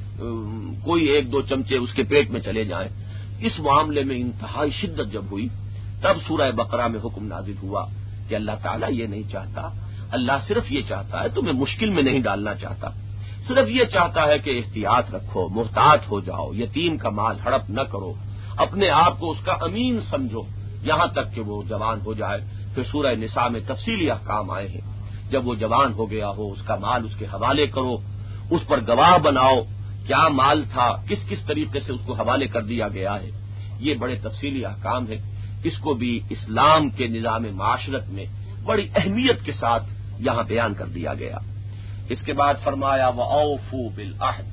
کوئی ایک دو چمچے اس کے پیٹ میں چلے جائیں. اس معاملے میں انتہائی شدت جب ہوئی تب سورہ بقرہ میں حکم نازل ہوا کہ اللہ تعالیٰ یہ نہیں چاہتا، اللہ صرف یہ چاہتا ہے، تمہیں مشکل میں نہیں ڈالنا چاہتا، صرف یہ چاہتا ہے کہ احتیاط رکھو، محتاط ہو جاؤ، یتیم کا مال ہڑپ نہ کرو، اپنے آپ کو اس کا امین سمجھو یہاں تک کہ وہ جوان ہو جائے. پھر سورہ نساء میں تفصیلی احکام آئے ہیں، جب وہ جوان ہو گیا ہو اس کا مال اس کے حوالے کرو، اس پر گواہ بناؤ کیا مال تھا، کس کس طریقے سے اس کو حوالے کر دیا گیا ہے. یہ بڑے تفصیلی احکام ہیں، اس کو بھی اسلام کے نظام معاشرت میں بڑی اہمیت کے ساتھ یہاں بیان کر دیا گیا. اس کے بعد فرمایا وَأَوْفُوا بِالْعَهْدِ،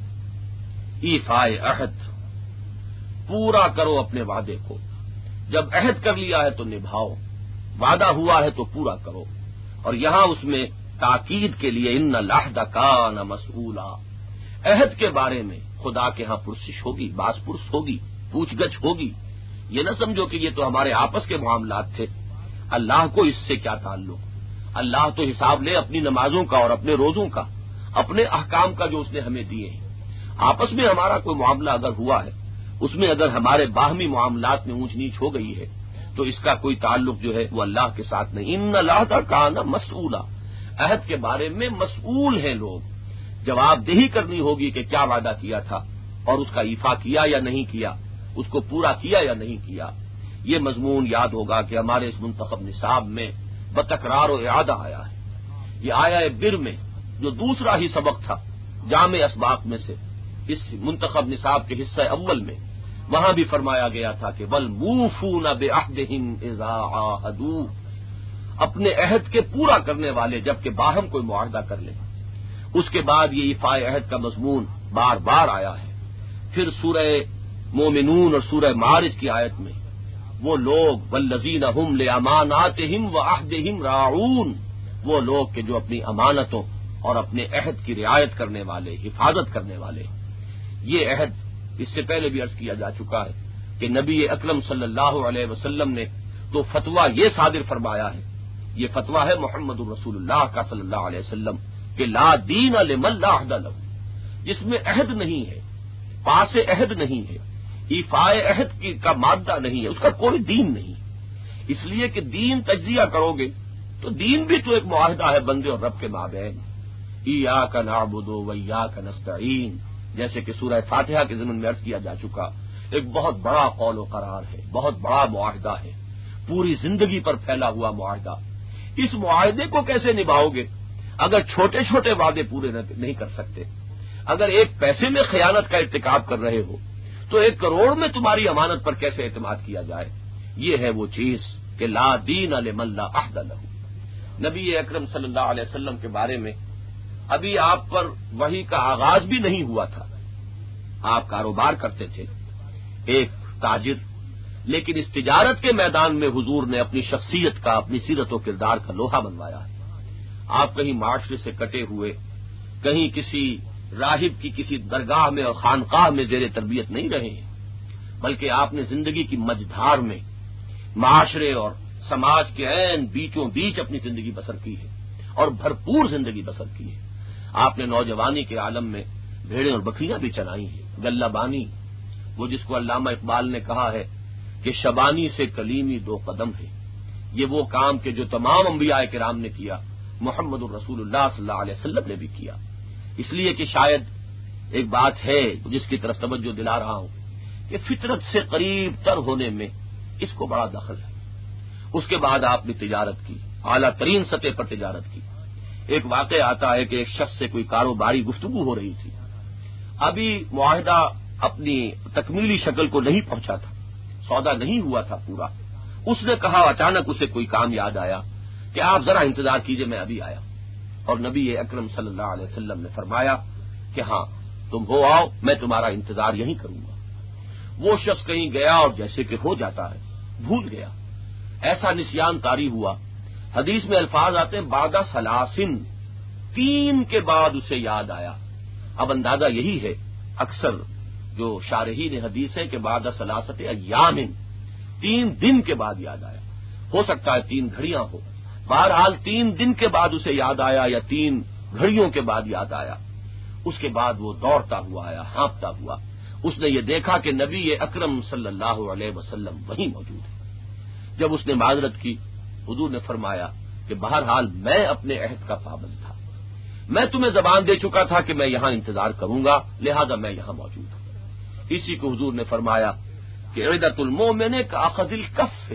ایفائے عہد، پورا کرو اپنے وعدے کو. جب عہد کر لیا ہے تو نبھاؤ، وعدہ ہوا ہے تو پورا کرو. اور یہاں اس میں تاکید کے لیے ان العہد کان مسئولا، عہد کے بارے میں خدا کے ہاں پرسش ہوگی، باز پرس ہوگی، پوچھ گچھ ہوگی. یہ نہ سمجھو کہ یہ تو ہمارے آپس کے معاملات تھے، اللہ کو اس سے کیا تعلق. اللہ تو حساب لے اپنی نمازوں کا اور اپنے روزوں کا، اپنے احکام کا جو اس نے ہمیں دیے ہیں. آپس میں ہمارا کوئی معاملہ اگر ہوا ہے، اس میں اگر ہمارے باہمی معاملات میں اونچ نیچ ہو گئی ہے تو اس کا کوئی تعلق جو ہے وہ اللہ کے ساتھ نہیں. ان العہد کان مسئولا، عہد کے بارے میں مسئول ہیں لوگ، جواب دہی کرنی ہوگی کہ کیا وعدہ کیا تھا اور اس کا ایفا کیا یا نہیں کیا، اس کو پورا کیا یا نہیں کیا. یہ مضمون یاد ہوگا کہ ہمارے اس منتخب نصاب میں بتکرار و اعادہ آیا ہے. یہ آیا بر میں جو دوسرا ہی سبق تھا جامع اسباق میں سے، اس منتخب نصاب کے حصہ اول میں وہاں بھی فرمایا گیا تھا کہ وَالْمُوفُونَ بِعَهْدِهِمْ إِذَا عَاهَدُوا، اپنے عہد کے پورا کرنے والے جبکہ باہم کوئی معاہدہ کر لیں. اس کے بعد یہ ایفائے عہد کا مضمون بار بار آیا ہے. پھر سورہ مومنون اور سورہ معارج کی آیت میں وہ لوگ والذین ہم لاماناتہم وعہدہم راعون، وہ لوگ کہ جو اپنی امانتوں اور اپنے عہد کی رعایت کرنے والے، حفاظت کرنے والے۔ یہ عہد اس سے پہلے بھی عرض کیا جا چکا ہے کہ نبی اکرم صلی اللہ علیہ وسلم نے تو فتویٰ یہ صادر فرمایا ہے، یہ فتویٰ ہے محمد الرسول اللہ کا صلی اللہ علیہ وسلم کہ لا دین لمن لا عہد لہ، جس میں عہد نہیں ہے، پاس عہد نہیں ہے، ایفاء عہد کا مادہ نہیں ہے، اس کا کوئی دین نہیں۔ اس لیے کہ دین تجزیہ کرو گے تو دین بھی تو ایک معاہدہ ہے بندے اور رب کے مابین، ایاک نعبد و ایاک نستعین، جیسے کہ سورہ فاتحہ کے ضمن میں عرض کیا جا چکا، ایک بہت بڑا قول و قرار ہے، بہت بڑا معاہدہ ہے، پوری زندگی پر پھیلا ہوا معاہدہ۔ اس معاہدے کو کیسے نبھاؤ گے اگر چھوٹے چھوٹے وعدے پورے نہیں کر سکتے؟ اگر ایک پیسے میں خیانت کا ارتکاب کر رہے ہو تو 1 کروڑ میں تمہاری امانت پر کیسے اعتماد کیا جائے؟ یہ ہے وہ چیز کہ لا دین لمن لا عہد لہ۔ نبی اکرم صلی اللہ علیہ وسلم کے بارے میں ابھی آپ پر وحی کا آغاز بھی نہیں ہوا تھا، آپ کاروبار کرتے تھے، ایک تاجر، لیکن اس تجارت کے میدان میں حضور نے اپنی شخصیت کا، اپنی سیرت و کردار کا لوہا بنوایا ہے۔ آپ کہیں معاشرے سے کٹے ہوئے، کہیں کسی راہب کی کسی درگاہ میں اور خانقاہ میں زیر تربیت نہیں رہے ہیں، بلکہ آپ نے زندگی کی مجدھار میں معاشرے اور سماج کے عین بیچوں بیچ اپنی زندگی بسر کی ہے اور بھرپور زندگی بسر کی ہے۔ آپ نے نوجوانی کے عالم میں بھیڑیں اور بکریاں بھی چلائی ہیں، غلہ بانی، وہ جس کو علامہ اقبال نے کہا ہے کہ شبانی سے کلیمی 2 قدم ہے، یہ وہ کام کہ جو تمام انبیاء کرام نے کیا، محمد الرسول اللہ صلی اللہ علیہ وسلم نے بھی کیا۔ اس لیے کہ شاید ایک بات ہے جس کی طرف توجہ دلا رہا ہوں کہ فطرت سے قریب تر ہونے میں اس کو بڑا دخل ہے۔ اس کے بعد آپ نے تجارت کی، اعلیٰ ترین سطح پر تجارت کی۔ ایک واقعہ آتا ہے کہ ایک شخص سے کوئی کاروباری گفتگو ہو رہی تھی، ابھی معاہدہ اپنی تکمیلی شکل کو نہیں پہنچا تھا، سودا نہیں ہوا تھا پورا۔ اس نے کہا، اچانک اسے کوئی کام یاد آیا کہ آپ ذرا انتظار کیجئے، میں ابھی آیا۔ اور نبی اکرم صلی اللہ علیہ وسلم نے فرمایا کہ ہاں تم ہو آؤ، میں تمہارا انتظار یہیں کروں گا۔ وہ شخص کہیں گیا اور جیسے کہ ہو جاتا ہے بھول گیا، ایسا نسیان طاری ہوا۔ حدیث میں الفاظ آتے ہیں بعد ثلاثن، 3 کے بعد اسے یاد آیا۔ اب اندازہ یہی ہے، اکثر جو شارحین حدیث ہے کہ بعد ثلاثت ایام، 3 دن کے بعد یاد آیا، ہو سکتا ہے 3 گھڑیاں ہو، بہرحال 3 دن کے بعد اسے یاد آیا یا 3 گھڑیوں کے بعد یاد آیا۔ اس کے بعد وہ دوڑتا ہوا آیا، ہانپتا ہوا، اس نے یہ دیکھا کہ نبی اکرم صلی اللہ علیہ وسلم وہیں موجود ہے۔ جب اس نے معذرت کی، حضور نے فرمایا کہ بہرحال میں اپنے عہد کا پابند تھا، میں تمہیں زبان دے چکا تھا کہ میں یہاں انتظار کروں گا، لہذا میں یہاں موجود ہوں۔ اسی کو حضور نے فرمایا کہ عدت المومن کاخذ الکف،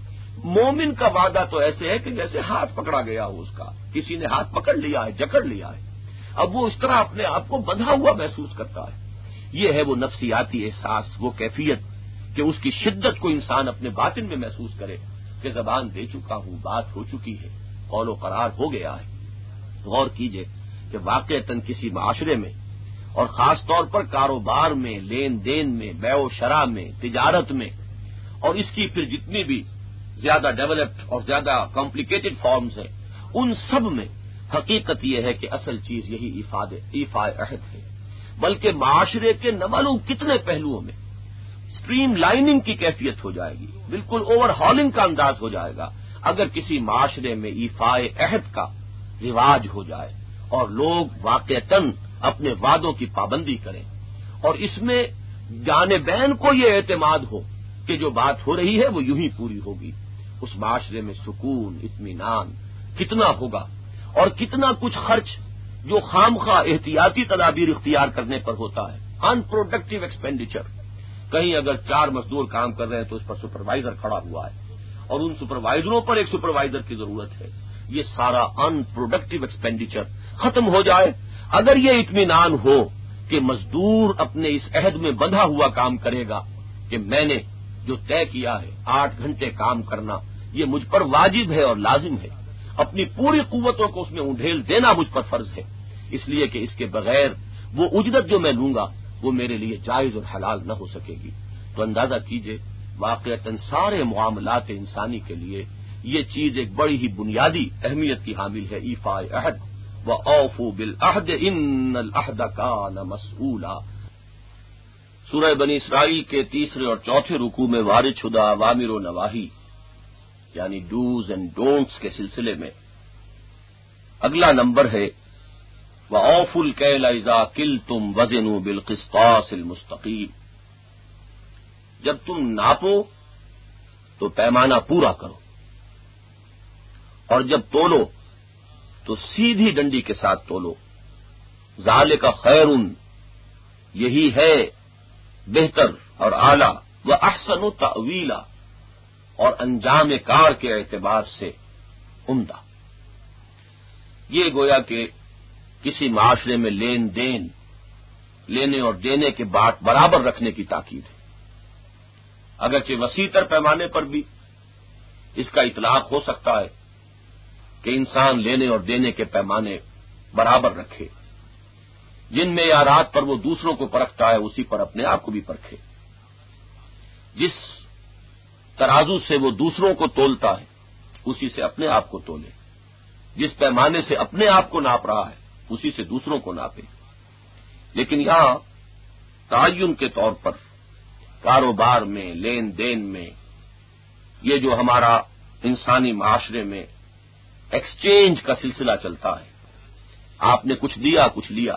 مومن کا وعدہ تو ایسے ہے کہ جیسے ہاتھ پکڑا گیا ہو، اس کا کسی نے ہاتھ پکڑ لیا ہے، جکڑ لیا ہے، اب وہ اس طرح اپنے آپ کو بندھا ہوا محسوس کرتا ہے۔ یہ ہے وہ نفسیاتی احساس، وہ کیفیت کہ اس کی شدت کو انسان اپنے باطن میں محسوس کرے کہ زبان دے چکا ہوں، بات ہو چکی ہے، قول و قرار ہو گیا ہے۔ غور کیجئے کہ واقعتاً کسی معاشرے میں اور خاص طور پر کاروبار میں، لین دین میں، بیع و شرع میں، تجارت میں، اور اس کی پھر جتنی بھی زیادہ ڈیولپڈ اور زیادہ کمپلیکیٹڈ فارمز ہیں، ان سب میں حقیقت یہ ہے کہ اصل چیز یہی ایفاء عہد ہے، بلکہ معاشرے کے نہ معلوم کتنے پہلوؤں میں اسٹریم لائننگ کی کیفیت ہو جائے گی، بالکل اوور ہالنگ کا انداز ہو جائے گا اگر کسی معاشرے میں ایفاء عہد کا رواج ہو جائے اور لوگ واقعتاً اپنے وعدوں کی پابندی کریں، اور اس میں جانبین کو یہ اعتماد ہو کہ جو بات ہو رہی ہے وہ یوں ہی پوری ہوگی۔ اس معاشرے میں سکون، اطمینان کتنا ہوگا، اور کتنا کچھ خرچ جو خام خواہ احتیاطی تدابیر اختیار کرنے پر ہوتا ہے، ان پروڈکٹیو ایکسپینڈیچر۔ کہیں اگر 4 مزدور کام کر رہے ہیں تو اس پر سپروائزر کھڑا ہوا ہے اور ان سپروائزروں پر ایک سپروائزر کی ضرورت ہے، یہ سارا ان پروڈکٹیو ایکسپینڈیچر ختم ہو جائے۔ اگر یہ اطمینان ہو کہ مزدور اپنے اس عہد میں بندھا ہوا کام کرے گا کہ میں نے جو طے کیا ہے 8 گھنٹے کام کرنا، یہ مجھ پر واجب ہے اور لازم ہے، اپنی پوری قوتوں کو اس میں انڈھیل دینا مجھ پر فرض ہے، اس لیے کہ اس کے بغیر وہ اجرت جو میں لوں گا وہ میرے لیے جائز اور حلال نہ ہو سکے گی۔ تو اندازہ کیجئے واقعتاً سارے معاملات انسانی کے لیے یہ چیز ایک بڑی ہی بنیادی اہمیت کی حامل ہے، ایفاء عہد، وَأَوْفُوا بِالْعَهْدِ إِنَّ الْعَهْدَ كَانَ مَسْئُولًا۔ سورہ بنی اسرائیل کے تیسرے اور چوتھے رکوع میں وارد شدہ اوامر و نواہی یعنی ڈوز اینڈ ڈونٹس کے سلسلے میں اگلا نمبر ہے وَأَوْفُوا الْكَيْلَ إِذَا كِلْتُمْ وَزِنُوا بِالْقِسْطَاسِ الْمُسْتَقِيمِ۔ جب تم ناپو تو پیمانہ پورا کرو، اور جب تولو تو سیدھی ڈنڈی کے ساتھ تولو۔ ذالک خیر، یہی ہے بہتر اور اعلی، واحسن تأویلا، اور انجام کار کے اعتبار سے عمدہ۔ یہ گویا کہ کسی معاشرے میں لین دین، لینے اور دینے کے بات برابر رکھنے کی تاکید ہے۔ اگرچہ وسیع تر پیمانے پر بھی اس کا اطلاق ہو سکتا ہے کہ انسان لینے اور دینے کے پیمانے برابر رکھے، جن معیارات پر وہ دوسروں کو پرکھتا ہے اسی پر اپنے آپ کو بھی پرکھے۔ جس ترازو سے وہ دوسروں کو تولتا ہے اسی سے اپنے آپ کو تولے، جس پیمانے سے اپنے آپ کو ناپ رہا ہے اسی سے دوسروں کو ناپے۔ لیکن یہاں تعین کے طور پر کاروبار میں، لین دین میں، یہ جو ہمارا انسانی معاشرے میں ایکسچینج کا سلسلہ چلتا ہے، آپ نے کچھ دیا کچھ لیا،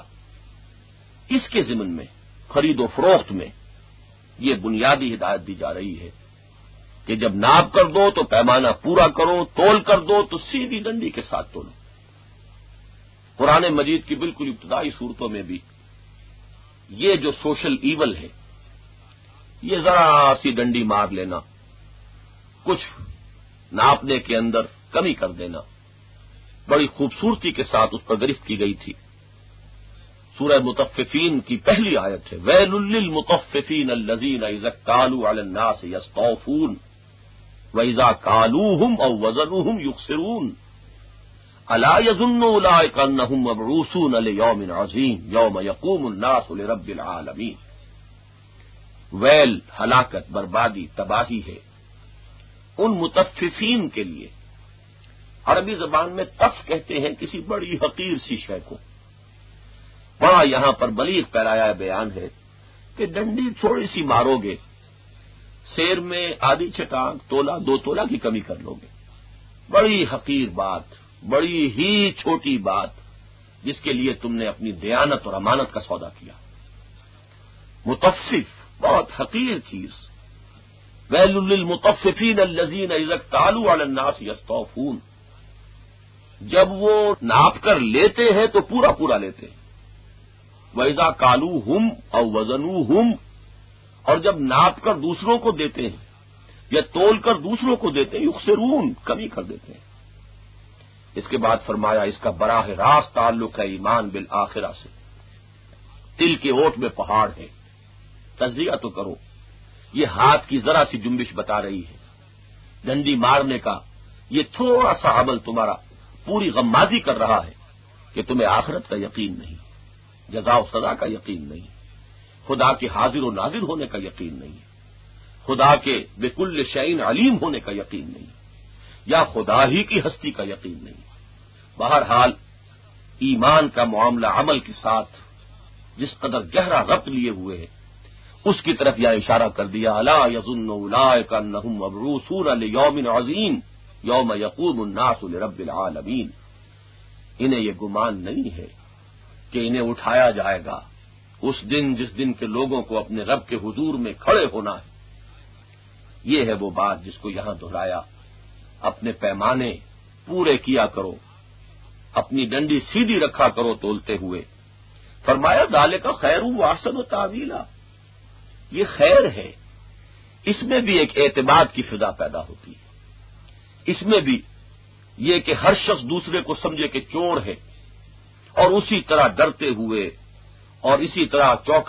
اس کے ضمن میں خرید و فروخت میں یہ بنیادی ہدایت دی جا رہی ہے کہ جب ناپ کر دو تو پیمانہ پورا کرو، تول کر دو تو سیدھی ڈنڈی کے ساتھ تولو۔ قرآن مجید کی بالکل ابتدائی صورتوں میں بھی یہ جو سوشل ایول ہے، یہ ذرا سی ڈنڈی مار لینا، کچھ ناپنے کے اندر کمی کر دینا، بڑی خوبصورتی کے ساتھ اس پر گرفت کی گئی تھی۔ سورہ مطففین کی پہلی آیت ہے وَيْلٌ لِّلْمُطَفِّفِينَ الَّذِينَ إِذَا اكْتَالُوا عَلَى النَّاسِ يَسْتَوْفُونَ وَإِذَا كَالُوهُمْ أَوْ وَّزَنُوهُمْ يُخْسِرُونَ أَلَا يَظُنُّ أُولَٰئِكَ أَنَّهُمْ مَبْعُوثُونَ لِيَوْمٍ عَظِيمٍ يَوْمَ يَقُومُ النَّاسُ لِرَبِّ الْعَالَمِينَ۔ ویل، ہلاکت، بربادی، تباہی ہے ان مطففین کے لیے۔ عربی زبان میں طف کہتے ہیں کسی بڑی حقیر سی شے کو۔ بڑا یہاں پر بلیغ پیرایا بیان ہے کہ ڈنڈی تھوڑی سی مارو گے، سیر میں آدھی چھٹانک، تولا دو تولا کی کمی کر لو گے۔ بڑی حقیر بات، بڑی ہی چھوٹی بات، جس کے لیے تم نے اپنی دیانت اور امانت کا سودا کیا۔ مطفف، بہت حقیر چیز۔ ویل للمطففین الذین اذا اکتالوا علی الناس یستوفون، جب وہ ناپ کر لیتے ہیں تو پورا پورا لیتے ہیں۔ وَإِذَا كَالُوهُمْ أَوْ وَزَنُوهُمْ، اور جب ناپ کر دوسروں کو دیتے ہیں یا تول کر دوسروں کو دیتے ہیں، یخسرون، کمی کر دیتے ہیں۔ اس کے بعد فرمایا اس کا براہ راست تعلق ہے ایمان بالآخرہ سے۔ تل کے اوٹ میں پہاڑ ہے، تجزیہ تو کرو۔ یہ ہاتھ کی ذرا سی جنبش بتا رہی ہے، ڈنڈی مارنے کا یہ تھوڑا سا عمل تمہارا پوری غمازی کر رہا ہے کہ تمہیں آخرت کا یقین نہیں، جزا و سزا کا یقین نہیں، خدا کے حاضر و ناظر ہونے کا یقین نہیں، خدا کے بکل شیء علیم ہونے کا یقین نہیں، یا خدا ہی کی ہستی کا یقین نہیں۔ بہرحال ایمان کا معاملہ عمل کے ساتھ جس قدر گہرا ربط لیے ہوئے ہے اس کی طرف یہ اشارہ کر دیا الا یظن اولئک انہم مبعوثون لیوم عظیم یوم یقوم الناس لرب العالمین، انہیں یہ گمان نہیں ہے کہ انہیں اٹھایا جائے گا اس دن جس دن کے لوگوں کو اپنے رب کے حضور میں کھڑے ہونا ہے۔ یہ ہے وہ بات جس کو یہاں دہرایا، اپنے پیمانے پورے کیا کرو، اپنی ڈنڈی سیدھی رکھا کرو تولتے ہوئے۔ فرمایا ذالک خیر و احسن تاویلا، یہ خیر ہے، اس میں بھی ایک اعتماد کی فضا پیدا ہوتی ہے، اس میں بھی یہ کہ ہر شخص دوسرے کو سمجھے کہ چور ہے اور اسی طرح ڈرتے ہوئے اور اسی طرح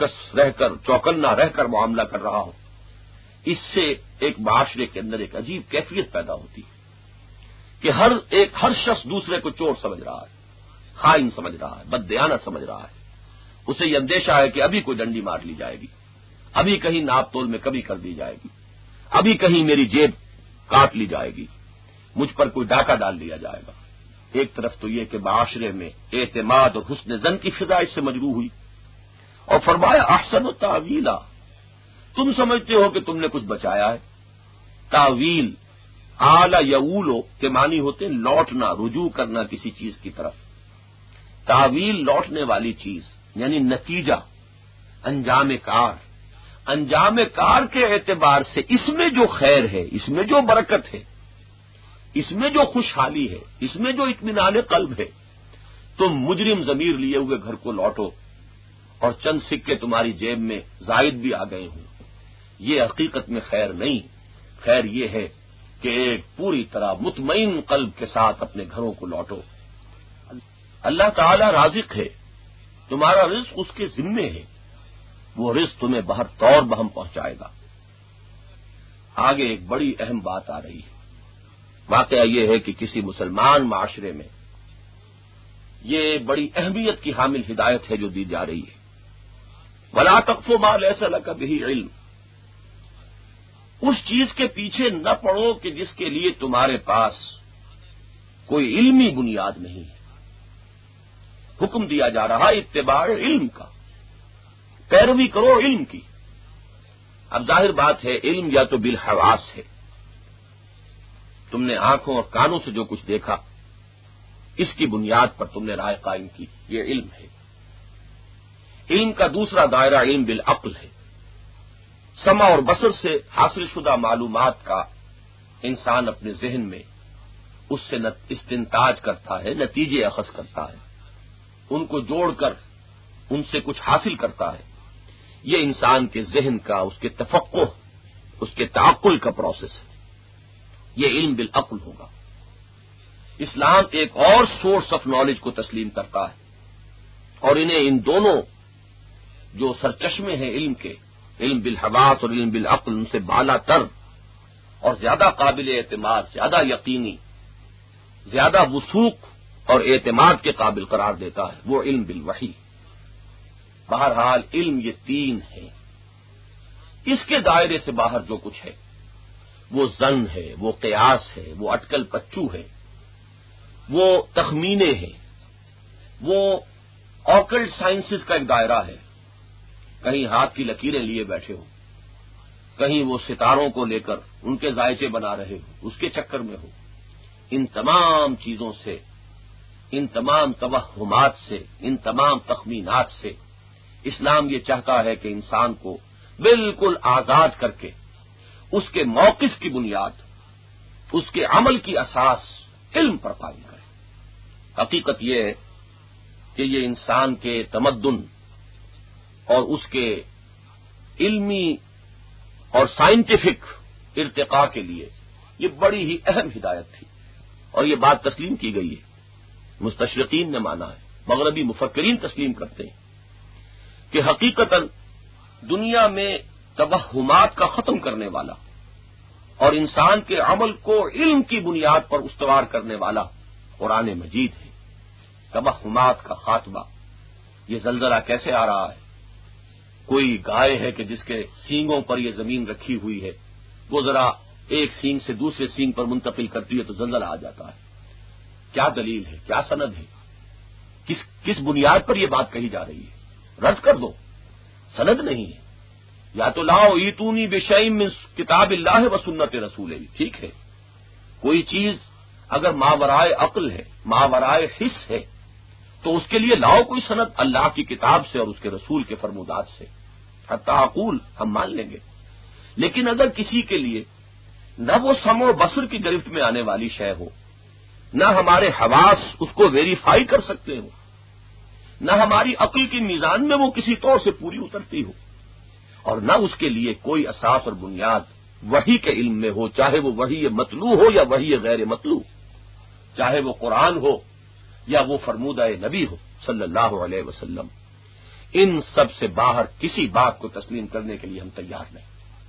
چوکنا رہ کر معاملہ کر رہا ہو۔ اس سے ایک معاشرے کے اندر ایک عجیب کیفیت پیدا ہوتی ہے کہ ہر شخص دوسرے کو چور سمجھ رہا ہے، خائن سمجھ رہا ہے، بددیانت سمجھ رہا ہے۔ اسے یہ اندیشہ ہے کہ ابھی کوئی ڈنڈی مار لی جائے گی، ابھی کہیں ناپ تول میں کمی کر دی جائے گی، ابھی کہیں میری جیب کاٹ لی جائے گی، مجھ پر کوئی ڈاکہ ڈال دیا جائے گا۔ ایک طرف تو یہ کہ معاشرے میں اعتماد اور حسن زن کی فضا اس سے مجروح ہوئی، اور فرمایا احسن تاویلا، تم سمجھتے ہو کہ تم نے کچھ بچایا ہے۔ تاویل آل یعولو کے معنی ہوتے ہیں لوٹنا، رجوع کرنا کسی چیز کی طرف۔ تاویل لوٹنے والی چیز یعنی نتیجہ، انجام کار۔ انجام کار کے اعتبار سے اس میں جو خیر ہے، اس میں جو برکت ہے، اس میں جو خوشحالی ہے، اس میں جو اطمینان قلب ہے، تم مجرم ضمیر لیے ہوئے گھر کو لوٹو اور چند سکے تمہاری جیب میں زائد بھی آ گئے ہوں، یہ حقیقت میں خیر نہیں۔ خیر یہ ہے کہ ایک پوری طرح مطمئن قلب کے ساتھ اپنے گھروں کو لوٹو۔ اللہ تعالی رازق ہے، تمہارا رزق اس کے ذمے ہے، وہ رزق تمہیں بہر طور بہم پہنچائے گا۔ آگے ایک بڑی اہم بات آ رہی ہے۔ واقعہ یہ ہے کہ کسی مسلمان معاشرے میں یہ بڑی اہمیت کی حامل ہدایت ہے جو دی جا رہی ہے، وَلَا تَقْفُ مَا لَيْسَ لَكَ بِهِ عِلْمٌ، اس چیز کے پیچھے نہ پڑو کہ جس کے لیے تمہارے پاس کوئی علمی بنیاد نہیں ہے۔ حکم دیا جا رہا اتباع علم کا، پیروی کرو علم کی۔ اب ظاہر بات ہے علم یا تو بالحواس ہے، تم نے آنکھوں اور کانوں سے جو کچھ دیکھا اس کی بنیاد پر تم نے رائے قائم کی، یہ علم ہے۔ علم کا دوسرا دائرہ علم بالعقل ہے، سمع اور بصر سے حاصل شدہ معلومات کا انسان اپنے ذہن میں اس سے استنتاج کرتا ہے، نتیجے اخذ کرتا ہے، ان کو جوڑ کر ان سے کچھ حاصل کرتا ہے۔ یہ انسان کے ذہن کا، اس کے تفقہ، اس کے تعقل کا پروسیس ہے، یہ علم بالعقل ہوگا۔ اسلام ایک اور سورس آف نالج کو تسلیم کرتا ہے، اور انہیں ان دونوں جو سرچشمے ہیں علم کے، علم بالحواس اور علم بالعقل، ان سے بالا تر اور زیادہ قابل اعتماد، زیادہ یقینی، زیادہ وثوق اور اعتماد کے قابل قرار دیتا ہے وہ علم بالوحی۔ بہرحال علم یہ تین ہے، اس کے دائرے سے باہر جو کچھ ہے وہ ظن ہے، وہ قیاس ہے، وہ اٹکل پچو ہے، وہ تخمینے ہیں، وہ آکلٹ سائنسز کا ایک دائرہ ہے۔ کہیں ہاتھ کی لکیریں لیے بیٹھے ہو، کہیں وہ ستاروں کو لے کر ان کے ذائچے بنا رہے ہو، اس کے چکر میں ہو۔ ان تمام چیزوں سے، ان تمام توہمات سے، ان تمام تخمینات سے اسلام یہ چاہتا ہے کہ انسان کو بالکل آزاد کر کے اس کے موقف کی بنیاد، اس کے عمل کی اساس علم پر قائم کرے۔ حقیقت یہ ہے کہ یہ انسان کے تمدن اور اس کے علمی اور سائنٹیفک ارتقاء کے لیے یہ بڑی ہی اہم ہدایت تھی، اور یہ بات تسلیم کی گئی ہے، مستشرقین نے مانا ہے، مغربی مفکرین تسلیم کرتے ہیں کہ حقیقتاً دنیا میں توہمات کا ختم کرنے والا اور انسان کے عمل کو علم کی بنیاد پر استوار کرنے والا قرآن مجید ہے۔ توہمات کا خاتمہ، یہ زلزلہ کیسے آ رہا ہے؟ کوئی گائے ہے کہ جس کے سینگوں پر یہ زمین رکھی ہوئی ہے، وہ ذرا ایک سینگ سے دوسرے سینگ پر منتقل کرتی ہے تو زلزلہ آ جاتا ہے۔ کیا دلیل ہے؟ کیا سند ہے؟ کس بنیاد پر یہ بات کہی جا رہی ہے؟ رد کر دو، سند نہیں ہے۔ یا تو لاؤ ایتونی بشیء من کتاب اللہ و سنت رسولہ، ٹھیک ہے، کوئی چیز اگر ماورائے عقل ہے، ماورائے حس ہے، تو اس کے لیے لاؤ کوئی سند اللہ کی کتاب سے اور اس کے رسول کے فرمودات سے، حتی اقول ہم مان لیں گے۔ لیکن اگر کسی کے لیے نہ وہ سمع و بصر کی گرفت میں آنے والی شے ہو، نہ ہمارے حواس اس کو ویریفائی کر سکتے ہو، نہ ہماری عقل کی میزان میں وہ کسی طور سے پوری اترتی ہو، اور نہ اس کے لیے کوئی اساس اور بنیاد وحی کے علم میں ہو، چاہے وہ وحی مطلوع ہو یا وحی غیر مطلوع، چاہے وہ قرآن ہو یا وہ فرمودہ نبی ہو صلی اللہ علیہ وسلم، ان سب سے باہر کسی بات کو تسلیم کرنے کے لیے ہم تیار نہیں۔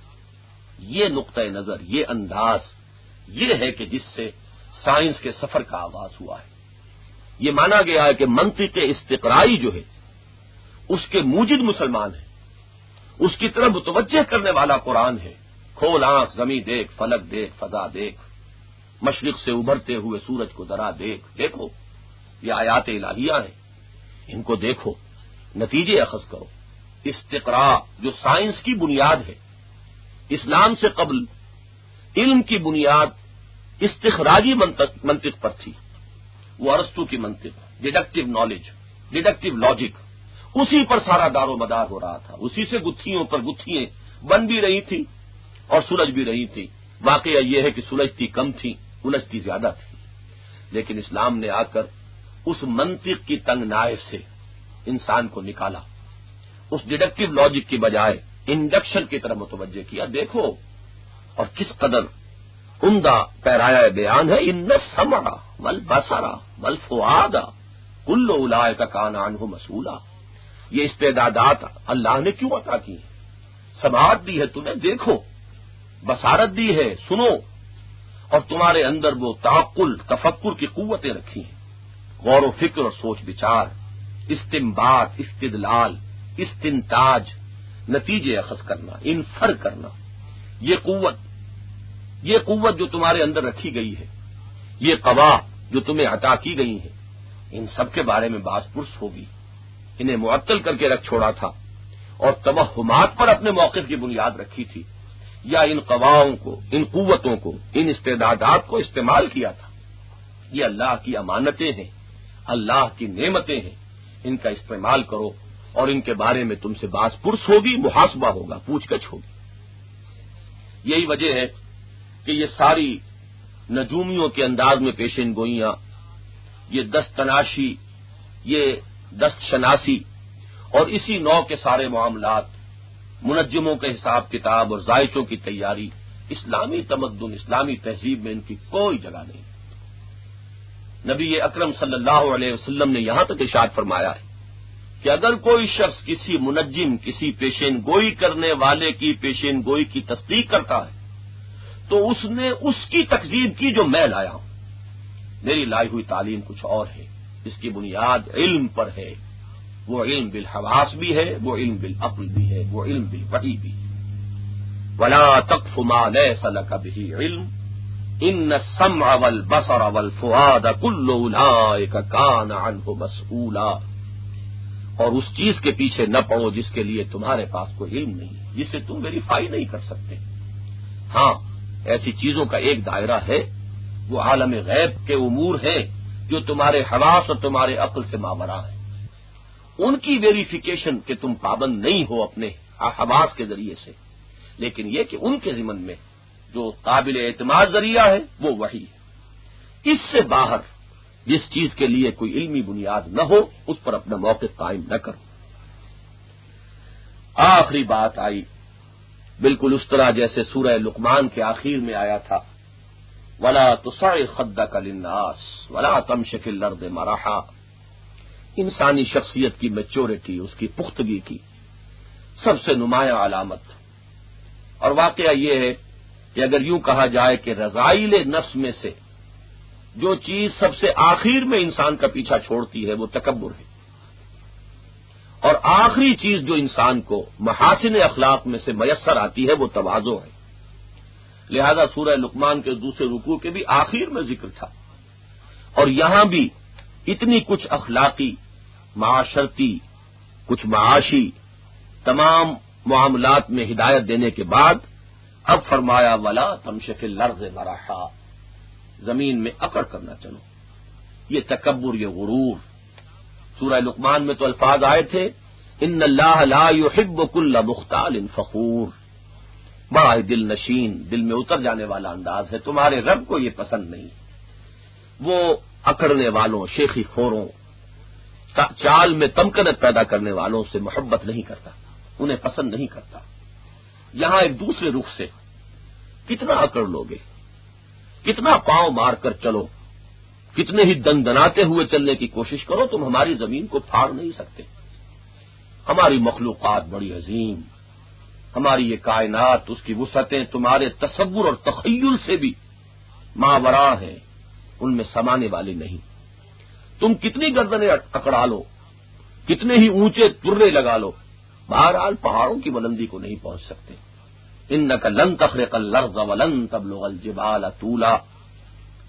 یہ نقطہ نظر، یہ انداز، یہ ہے کہ جس سے سائنس کے سفر کا آغاز ہوا ہے۔ یہ مانا گیا ہے کہ منطق استقرائی جو ہے اس کے موجد مسلمان ہے، اس کی طرف متوجہ کرنے والا قرآن ہے۔ کھول آنکھ، زمیں دیکھ، فلک دیکھ، فضا دیکھ، مشرق سے ابھرتے ہوئے سورج کو ذرا دیکھو، یہ آیات الہیہ ہیں، ان کو دیکھو، نتیجے اخذ کرو۔ استقراء جو سائنس کی بنیاد ہے، اسلام سے قبل علم کی بنیاد استخراجی منطق پر تھی، وہ ارسطو کی منطق، ڈیڈکٹیو نالج، ڈیڈکٹیو لاجک، اسی پر سارا دار و مدار ہو رہا تھا، اسی سے گتھیوں پر گتھیاں بن بھی رہی تھی اور سلجھ بھی رہی تھی۔ واقعہ یہ ہے کہ سلجھتی کم تھی، الجھتی زیادہ تھی، لیکن اسلام نے آ کر اس منطق کی تنگ نائے سے انسان کو نکالا، اس ڈیڈکٹیو لاجک کی بجائے انڈکشن کی طرف متوجہ کیا۔ دیکھو اور کس قدر عمدہ پیرایا بیان ہے، ان السمع والبصر والفؤاد کل اولئک کان عنہ مسئولا۔ یہ استعدادات اللہ نے کیوں عطا کی ہیں؟ سماعت دی ہے تمہیں، دیکھو، بصارت دی ہے، سنو، اور تمہارے اندر وہ تعقل، تفکر کی قوتیں رکھی ہیں، غور و فکر اور سوچ بچار، استنباط، استدلال، استنتاج، نتیجے اخذ کرنا، انفر کرنا، یہ قوت جو تمہارے اندر رکھی گئی ہے، یہ قوا جو تمہیں عطا کی گئی ہیں، ان سب کے بارے میں باز پرس ہوگی۔ انہیں معطل کر کے رکھ چھوڑا تھا اور توہمات پر اپنے موقف کی بنیاد رکھی تھی، یا ان قواؤں کو، ان قوتوں کو، ان استعدادات کو استعمال کیا تھا۔ یہ اللہ کی امانتیں ہیں، اللہ کی نعمتیں ہیں، ان کا استعمال کرو اور ان کے بارے میں تم سے باز پرس ہوگی، محاسبہ ہوگا، پوچھ گچھ ہوگی۔ یہی وجہ ہے کہ یہ ساری نجومیوں کے انداز میں پیشین گوئیاں، یہ دست تناشی، یہ دست شناسی اور اسی نوع کے سارے معاملات، منجموں کے حساب کتاب اور ذائچوں کی تیاری، اسلامی تمدن، اسلامی تہذیب میں ان کی کوئی جگہ نہیں۔ نبی اکرم صلی اللہ علیہ وسلم نے یہاں تک ارشاد فرمایا ہے کہ اگر کوئی شخص کسی منجم، کسی پیشین گوئی کرنے والے کی پیشین گوئی کی تصدیق کرتا ہے تو اس نے اس کی تکذیب کی جو میں لایا ہوں۔ میری لائی ہوئی تعلیم کچھ اور ہے، اس کی بنیاد علم پر ہے، وہ علم بالحواس بھی ہے، وہ علم بالعقل بھی ہے، وہ علم بالوحی بھی ہے۔ وَلَا تَقْفُ مَا لَيْسَ لَكَ بِهِ عِلْمٌ إِنَّ السَّمْعَ وَالْبَصَرَ وَالْفُؤَادَ كُلُّ أُولَئِكَ كَانَ عَنْهُ مَسْئُولًا، اور اس چیز کے پیچھے نہ پڑو جس کے لیے تمہارے پاس کوئی علم نہیں، جسے تم ویریفائی نہیں کر سکتے۔ ہاں، ایسی چیزوں کا ایک دائرہ ہے، وہ عالم غیب کے امور ہیں جو تمہارے حواس اور تمہارے عقل سے ماوراء ہیں، ان کی ویریفیکیشن کہ تم پابند نہیں ہو اپنے حواس کے ذریعے سے، لیکن یہ کہ ان کے ضمن میں جو قابل اعتماد ذریعہ ہے وہ وحی ہے۔ اس سے باہر جس چیز کے لیے کوئی علمی بنیاد نہ ہو اس پر اپنا موقف قائم نہ کرو۔ آخری بات آئی بالکل اس طرح جیسے سورہ لقمان کے آخر میں آیا تھا، وَلَا تُصَعِّرْ خَدَّكَ لِلنَّاسِ وَلَا تَمْشِ فِي الْأَرْضِ مَرَحًا۔ انسانی شخصیت کی میچورٹی، اس کی پختگی کی سب سے نمایاں علامت، اور واقعہ یہ ہے کہ اگر یوں کہا جائے کہ رذائل نفس میں سے جو چیز سب سے آخر میں انسان کا پیچھا چھوڑتی ہے وہ تکبر ہے، اور آخری چیز جو انسان کو محاسن اخلاق میں سے میسر آتی ہے وہ تواضع ہے۔ لہذا سورہ لقمان کے دوسرے رکوع کے بھی آخر میں ذکر تھا، اور یہاں بھی اتنی کچھ اخلاقی، معاشرتی، کچھ معاشی، تمام معاملات میں ہدایت دینے کے بعد اب فرمایا وَلَا تَمْشِ فِي الْأَرْضِ مَرَحًا، زمین میں اکڑ کرنا چلو۔ یہ تکبر، یہ غرور، سورہ لقمان میں تو الفاظ آئے تھے ان اللہ لا يحب كل مختال فخور، بڑا ہی دل نشین، دل میں اتر جانے والا انداز ہے، تمہارے رب کو یہ پسند نہیں۔ وہ اکڑنے والوں، شیخی خوروں، چال میں تمکنت پیدا کرنے والوں سے محبت نہیں کرتا، انہیں پسند نہیں کرتا۔ یہاں ایک دوسرے رخ سے کتنا اکڑ لوگے، کتنا پاؤں مار کر چلو، کتنے ہی دندناتے ہوئے چلنے کی کوشش کرو، تم ہماری زمین کو پھاڑ نہیں سکتے۔ ہماری مخلوقات بڑی عظیم، ہماری یہ کائنات، اس کی وسعتیں تمہارے تصور اور تخیل سے بھی ماوراء ہیں، ان میں سمانے والی نہیں۔ تم کتنی گردنیں اکڑا لو، کتنے ہی اونچے ترے لگا لو، بہرحال پہاڑوں کی بلندی کو نہیں پہنچ سکتے۔ انک لن تخرق الارض ولن تبلغ الجبال طولا،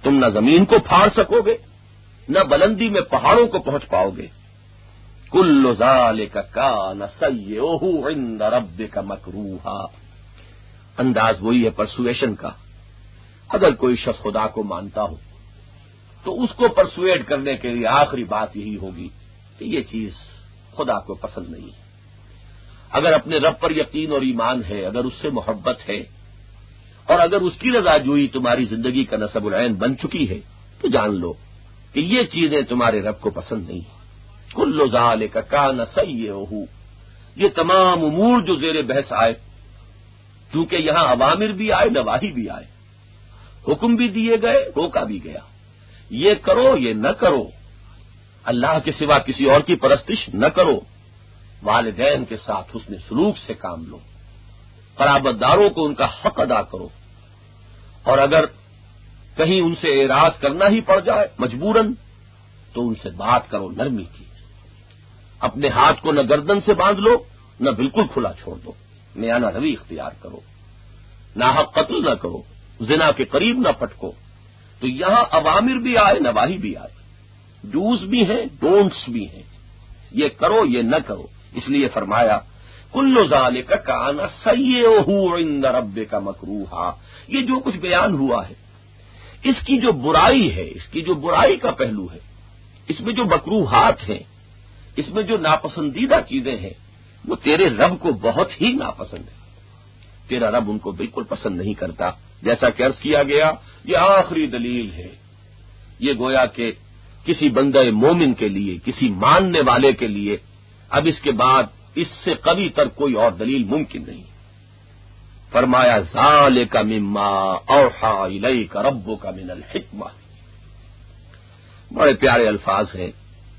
تم نہ زمین کو پھاڑ سکو گے نہ بلندی میں پہاڑوں کو پہنچ پاؤ گے. کل ذالک کان سیئہ عند ربک مکروہا. انداز وہی ہے پرسویشن کا. اگر کوئی شخص خدا کو مانتا ہو تو اس کو پرسویٹ کرنے کے لیے آخری بات یہی ہوگی کہ یہ چیز خدا کو پسند نہیں ہے. اگر اپنے رب پر یقین اور ایمان ہے، اگر اس سے محبت ہے، اور اگر اس کی رضا جوئی تمہاری زندگی کا نصب العین بن چکی ہے تو جان لو کہ یہ چیزیں تمہارے رب کو پسند نہیں ہیں. کل ذالک کان سیئہ. یہ تمام امور جو زیر بحث آئے، کیونکہ یہاں اوامر بھی آئے، نواہی بھی آئے، حکم بھی دیے گئے، روکا بھی گیا. یہ کرو، یہ نہ کرو، اللہ کے سوا کسی اور کی پرستش نہ کرو، والدین کے ساتھ حسن سلوک سے کام لو، قرابت داروں کو ان کا حق ادا کرو، اور اگر کہیں ان سے اعراض کرنا ہی پڑ جائے مجبوراً تو ان سے بات کرو نرمی کی. اپنے ہاتھ کو نہ گردن سے باندھ لو نہ بالکل کھلا چھوڑ دو، میانہ روی اختیار کرو، ناحق قتل نہ کرو، زنا کے قریب نہ پٹکو. تو یہاں اوامر بھی آئے، نواہی بھی آئے، ڈوز بھی ہیں، ڈونٹس بھی ہیں. یہ کرو، یہ نہ کرو. اس لیے فرمایا کل ذالک کان سیئہ عند ربک مکروہا. یہ جو کچھ بیان ہوا ہے اس کی جو برائی ہے، اس کی جو برائی کا پہلو ہے، اس میں جو مکروہات ہیں، اس میں جو ناپسندیدہ چیزیں ہیں، وہ تیرے رب کو بہت ہی ناپسند ہے. تیرا رب ان کو بالکل پسند نہیں کرتا. جیسا کہ عرض کیا گیا یہ آخری دلیل ہے. یہ گویا کہ کسی بندہ مومن کے لیے، کسی ماننے والے کے لیے اب اس کے بعد اس سے قوی تر کوئی اور دلیل ممکن نہیں. فرمایا ذالک مما اوحی الیک ربک من الحکمہ. بڑے پیارے الفاظ ہیں.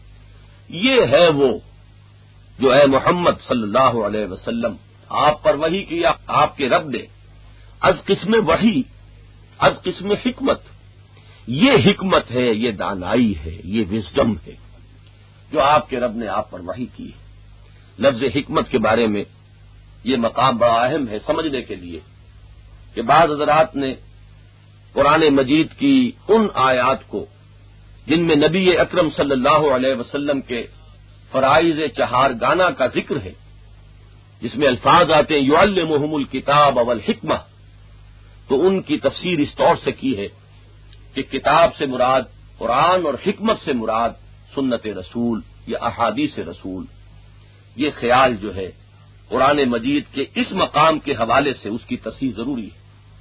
یہ ہے وہ جو اے محمد صلی اللہ علیہ وسلم آپ پر وحی کیا آپ کے رب نے، از قسم وحی، از قسم حکمت. یہ حکمت ہے، یہ دانائی ہے، یہ وزڈم ہے جو آپ کے رب نے آپ پر وحی کی ہے. لفظ حکمت کے بارے میں یہ مقام بڑا اہم ہے سمجھنے کے لیے کہ بعض حضرات نے قرآن مجید کی ان آیات کو جن میں نبی اکرم صلی اللہ علیہ وسلم کے فرائض چہارگانہ کا ذکر ہے، جس میں الفاظ آتے ہیں یعلمہم الکتاب والحکمہ، تو ان کی تفسیر اس طور سے کی ہے کہ کتاب سے مراد قرآن اور حکمت سے مراد سنت رسول یا احادیث رسول. یہ خیال جو ہے قرآن مجید کے اس مقام کے حوالے سے اس کی تصحیح ضروری ہے.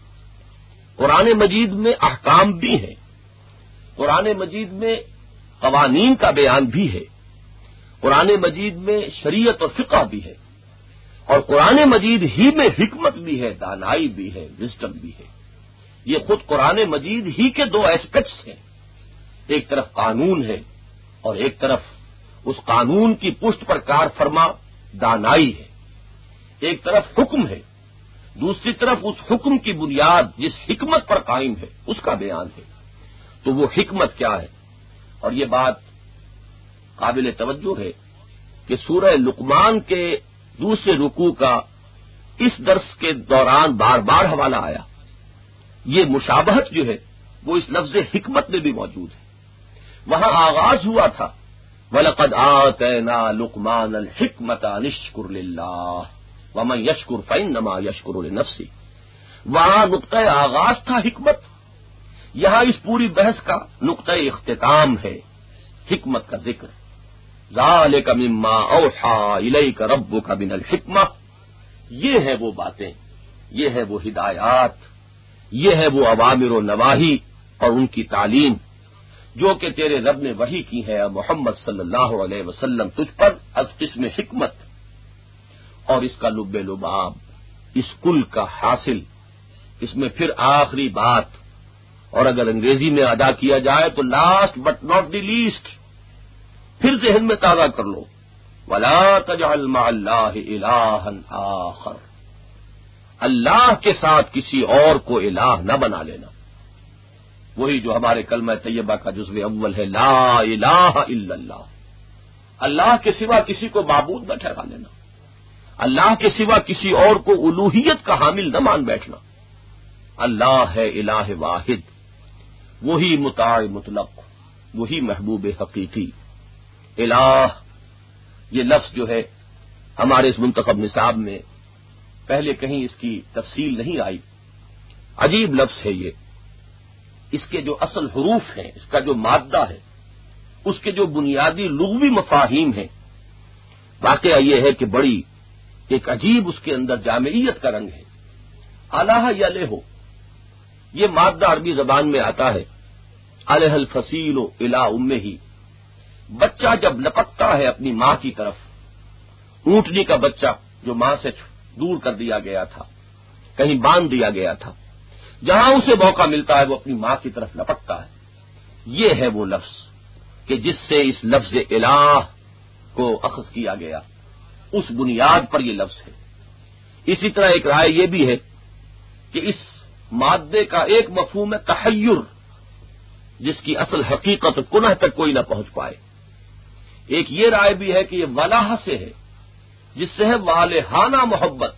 قرآن مجید میں احکام بھی ہیں، قرآن مجید میں قوانین کا بیان بھی ہے، قرآن مجید میں شریعت اور فقہ بھی ہے، اور قرآن مجید ہی میں حکمت بھی ہے، دانائی بھی ہے، وزڈم بھی ہے. یہ خود قرآن مجید ہی کے دو ایسپیکٹس ہیں. ایک طرف قانون ہے اور ایک طرف اس قانون کی پشت پر کار فرما دانائی ہے. ایک طرف حکم ہے، دوسری طرف اس حکم کی بنیاد جس حکمت پر قائم ہے اس کا بیان ہے. تو وہ حکمت کیا ہے؟ اور یہ بات قابل توجہ ہے کہ سورہ لقمان کے دوسرے رکوع کا اس درس کے دوران بار بار حوالہ آیا. یہ مشابہت جو ہے وہ اس لفظ حکمت میں بھی موجود ہے. وہاں آغاز ہوا تھا وَلَقَدْ آتَيْنَا لُقْمَانَ الْحِكْمَةَ أَنِ اشْكُرْ لِلَّهِ وَمَنْ يَشْكُرْ فَإِنَّمَا يَشْكُرُ لِنَفْسِهِ. وہاں نقطہ آغاز تھا حکمت، یہاں اس پوری بحث کا نقطہ اختتام ہے حکمت کا ذکر. ذالک مما اوحی الیک ربک من الحکمہ. یہ ہے وہ باتیں، یہ ہے وہ ہدایات، یہ ہے وہ اوامر و نواہی اور ان کی تعلیم جو کہ تیرے رب نے وحی کی ہے محمد صلی اللہ علیہ وسلم تجھ پر از قسم حکمت. اور اس کا لب لباب، اس کل کا حاصل، اس میں پھر آخری بات، اور اگر انگریزی میں ادا کیا جائے تو last but not the least, پھر ذہن میں تازہ کر لو وَلَا تَجْعَلْ مَعَ اللَّهِ إِلَٰهًا آخَرَ. اللہ کے ساتھ کسی اور کو الہ نہ بنا لینا. وہی جو ہمارے کلمہ طیبہ کا جزو اول ہے لا الہ الا اللہ. اللہ کے سوا کسی کو معبود نہ ٹھہرا لینا، اللہ کے سوا کسی اور کو الوہیت کا حامل نہ مان بیٹھنا. اللہ ہے الہ واحد، وہی مطاع مطلق، وہی محبوب حقیقی۔ الہ یہ لفظ جو ہے ہمارے اس منتخب نصاب میں پہلے کہیں اس کی تفصیل نہیں آئی، عجیب لفظ ہے یہ۔ اس کے جو اصل حروف ہیں، اس کا جو مادہ ہے، اس کے جو بنیادی لغوی مفاہیم ہیں، واقعہ یہ ہے کہ بڑی ایک عجیب اس کے اندر جامعیت کا رنگ ہے۔ الہ یلہ، یہ مادہ عربی زبان میں آتا ہے الہ الفصیل الی امہ، بچہ جب لپکتا ہے اپنی ماں کی طرف، اونٹنی کا بچہ جو ماں سے دور کر دیا گیا تھا، کہیں باندھ دیا گیا تھا، جہاں اسے موقع ملتا ہے وہ اپنی ماں کی طرف لپکتا ہے۔ یہ ہے وہ لفظ کہ جس سے اس لفظ الہ کو اخذ کیا گیا، اس بنیاد پر یہ لفظ ہے۔ اسی طرح ایک رائے یہ بھی ہے کہ اس مادے کا ایک مفہوم ہے تحیر، جس کی اصل حقیقت کنہ تک کوئی نہ پہنچ پائے۔ ایک یہ رائے بھی ہے کہ یہ ولاح سے ہے، جس سے ہے والہانہ محبت۔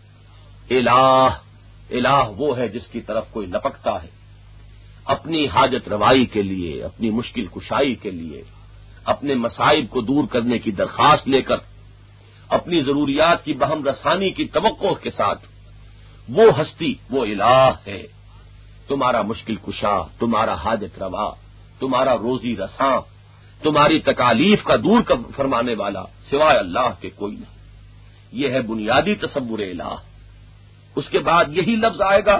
الہ، الہ وہ ہے جس کی طرف کوئی لپکتا ہے اپنی حاجت روائی کے لیے، اپنی مشکل کشائی کے لیے، اپنے مصائب کو دور کرنے کی درخواست لے کر، اپنی ضروریات کی بہم رسانی کی توقع کے ساتھ۔ وہ ہستی، وہ الہ ہے، تمہارا مشکل کشا، تمہارا حاجت روا، تمہارا روزی رساں، تمہاری تکالیف کا دور فرمانے والا سوائے اللہ کے کوئی نہیں۔ یہ ہے بنیادی تصور الہ۔ اس کے بعد یہی لفظ آئے گا